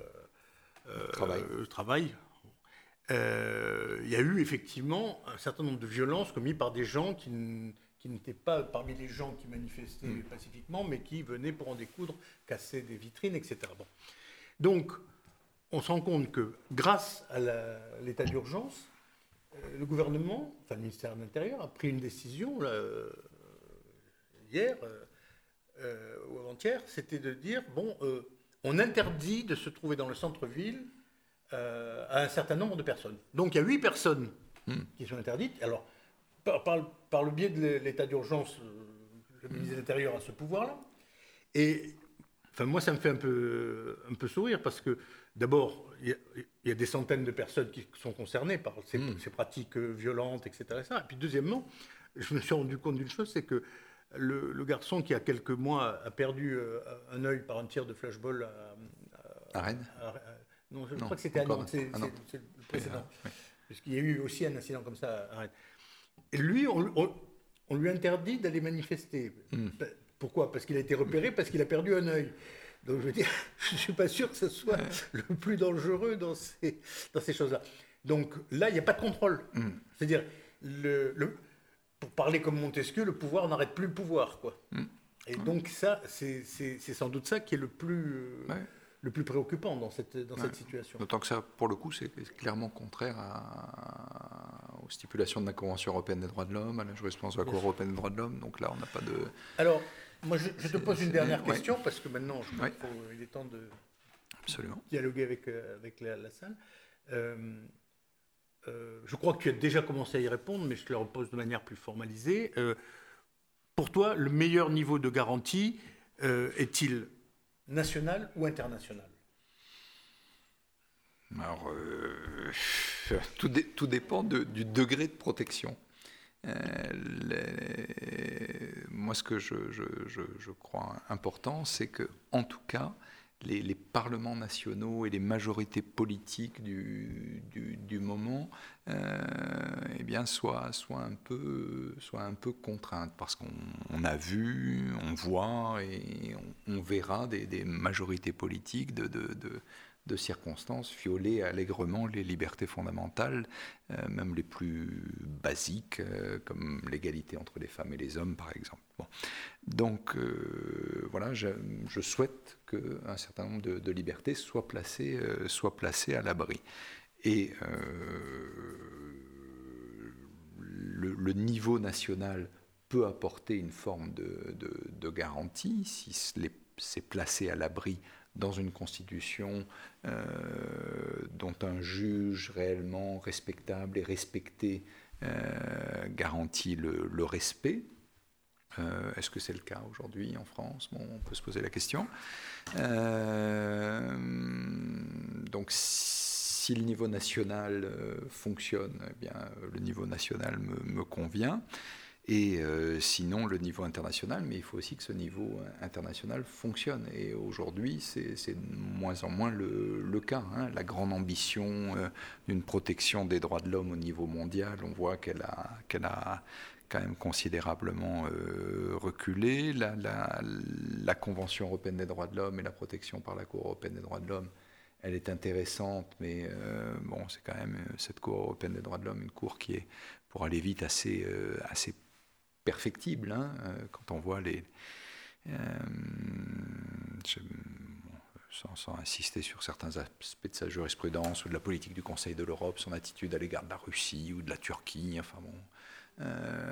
travail, il y a eu effectivement un certain nombre de violences commises par des gens qui n'étaient pas parmi les gens qui manifestaient pacifiquement, mais qui venaient pour en découdre, casser des vitrines, etc. Bon. Donc, on se rend compte que grâce à l'état d'urgence, le gouvernement, enfin le ministère de l'Intérieur, a pris une décision hier ou avant-hier, c'était de dire, on interdit de se trouver dans le centre-ville à un certain nombre de personnes. Donc il y a 8 personnes qui sont interdites. Alors, par le biais de l'état d'urgence, le ministère de l'Intérieur a ce pouvoir-là. Et enfin, moi, ça me fait un peu sourire parce que, d'abord, il y a des centaines de personnes qui sont concernées par ces pratiques violentes, etc., etc. Et puis, deuxièmement, je me suis rendu compte d'une chose, c'est que le garçon qui, il y a quelques mois, a perdu un œil par un tir de flashball à Rennes. Non, je crois que c'était à Nantes, c'est le précédent. Oui. Parce qu'il y a eu aussi un incident comme ça à Rennes. Et lui, on lui interdit d'aller manifester. Pourquoi ? Parce qu'il a été repéré, parce qu'il a perdu un œil. Donc je veux dire, je ne suis pas sûr que ce soit le plus dangereux dans ces choses-là. Donc là, il n'y a pas de contrôle. C'est-à-dire, pour parler comme Montesquieu, le pouvoir n'arrête plus le pouvoir, quoi. Et donc ça, c'est sans doute ça qui est le plus préoccupant dans cette situation. D'autant que ça, pour le coup, c'est clairement contraire aux stipulations de la Convention européenne des droits de l'homme, à la jurisprudence de la Cour européenne des droits de l'homme. Donc là, on n'a pas de... Alors, moi, je te pose une dernière question, parce que maintenant, je crois qu'il est temps de dialoguer avec la salle. Je crois que tu as déjà commencé à y répondre, mais je te le repose de manière plus formalisée. Pour toi, le meilleur niveau de garantie est-il national ou international ? Alors, tout dépend du degré de protection. Moi, ce que je crois important, c'est que, en tout cas, les parlements nationaux et les majorités politiques du moment eh bien, soient un peu contraintes, parce qu'on a vu, on voit et on verra des majorités politiques de circonstances violer allègrement les libertés fondamentales, même les plus basiques, comme l'égalité entre les femmes et les hommes, par exemple. Bon. Donc, voilà, je souhaite qu'un certain nombre de libertés soient placées à l'abri. Et le niveau national peut apporter une forme de garantie si c'est placé à l'abri dans une constitution dont un juge réellement respectable et respecté garantit le respect. Est-ce que c'est le cas aujourd'hui en France ? Bon, on peut se poser la question. Donc, si le niveau national fonctionne, eh bien, le niveau national me convient. Et sinon, le niveau international, mais il faut aussi que ce niveau international fonctionne. Et aujourd'hui, c'est de moins en moins le cas. Hein. La grande ambition d'une protection des droits de l'homme au niveau mondial, on voit qu'elle a quand même considérablement reculé. La Convention européenne des droits de l'homme et la protection par la Cour européenne des droits de l'homme, elle est intéressante, mais bon, c'est quand même cette Cour européenne des droits de l'homme, une cour qui est, pour aller vite, assez perfectible, hein, quand on voit sans insister sur certains aspects de sa jurisprudence ou de la politique du Conseil de l'Europe, son attitude à l'égard de la Russie ou de la Turquie, enfin bon,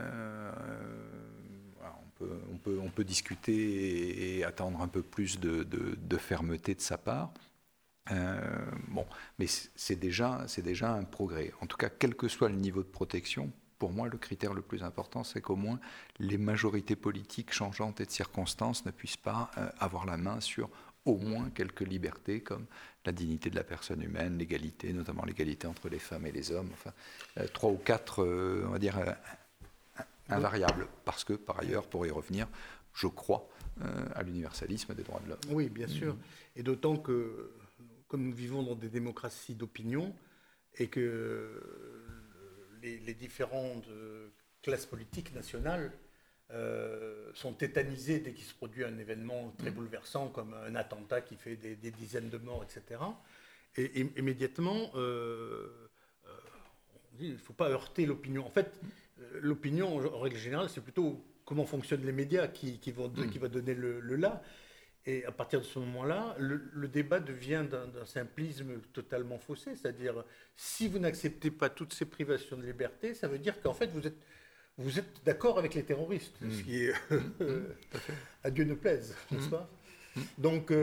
voilà, on peut discuter et attendre un peu plus de fermeté de sa part. Bon, mais c'est déjà un progrès. En tout cas, quel que soit le niveau de protection, pour moi, le critère le plus important, c'est qu'au moins les majorités politiques changeantes et de circonstances ne puissent pas avoir la main sur au moins quelques libertés comme la dignité de la personne humaine, l'égalité, notamment l'égalité entre les femmes et les hommes, enfin, 3 ou 4, on va dire, invariables, parce que, par ailleurs, pour y revenir, je crois à l'universalisme des droits de l'homme. Oui, bien sûr, et d'autant que, comme nous vivons dans des démocraties d'opinion, et que les différentes classes politiques nationales sont tétanisées dès qu'il se produit un événement très bouleversant comme un attentat qui fait des dizaines de morts, etc. Et immédiatement, on dit il ne faut pas heurter l'opinion. En fait, l'opinion, en règle générale, c'est plutôt comment fonctionnent les médias qui va donner le là. Et à partir de ce moment-là, le débat devient d'un simplisme totalement faussé. C'est-à-dire, si vous n'acceptez pas toutes ces privations de liberté, ça veut dire qu'en fait, vous êtes d'accord avec les terroristes, ce qui est à Dieu ne plaise, n'est-ce pas ? Donc,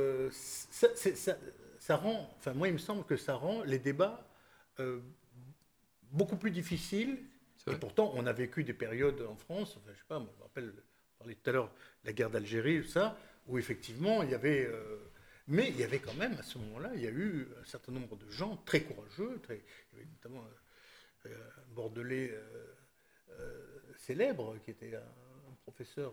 ça rend, enfin moi il me semble que ça rend les débats beaucoup plus difficiles. Et pourtant, on a vécu des périodes en France, enfin, je sais pas, moi, je me rappelle, on parlait tout à l'heure de la guerre d'Algérie, tout ça, où effectivement, il y avait... mais il y avait quand même, à ce moment-là, il y a eu un certain nombre de gens très courageux, il y avait notamment un Bordelais célèbre, qui était un professeur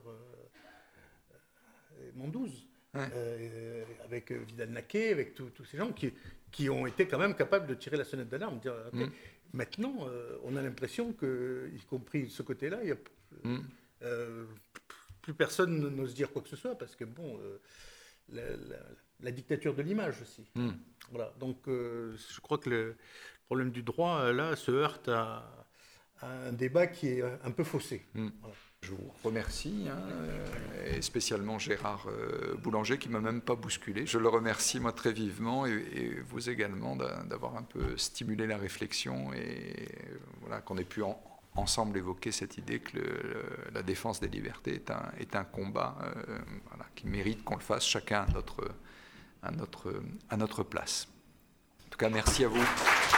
Mondouze, avec Vidal-Naquet, avec tous ces gens qui ont été quand même capables de tirer la sonnette d'alarme, de dire, okay, maintenant, on a l'impression que, y compris de ce côté-là, il y a... plus personne n'ose dire quoi que ce soit, parce que, bon, la dictature de l'image aussi. Voilà. Donc, je crois que le problème du droit, là, se heurte à un débat qui est un peu faussé. Voilà. Je vous remercie, et spécialement Gérard Boulanger, qui ne m'a même pas bousculé. Je le remercie, moi, très vivement, et vous également, d'avoir un peu stimulé la réflexion, et voilà, qu'on ait pu ensemble évoquer cette idée que la défense des libertés est un combat voilà, qui mérite qu'on le fasse chacun à notre place. En tout cas, merci à vous.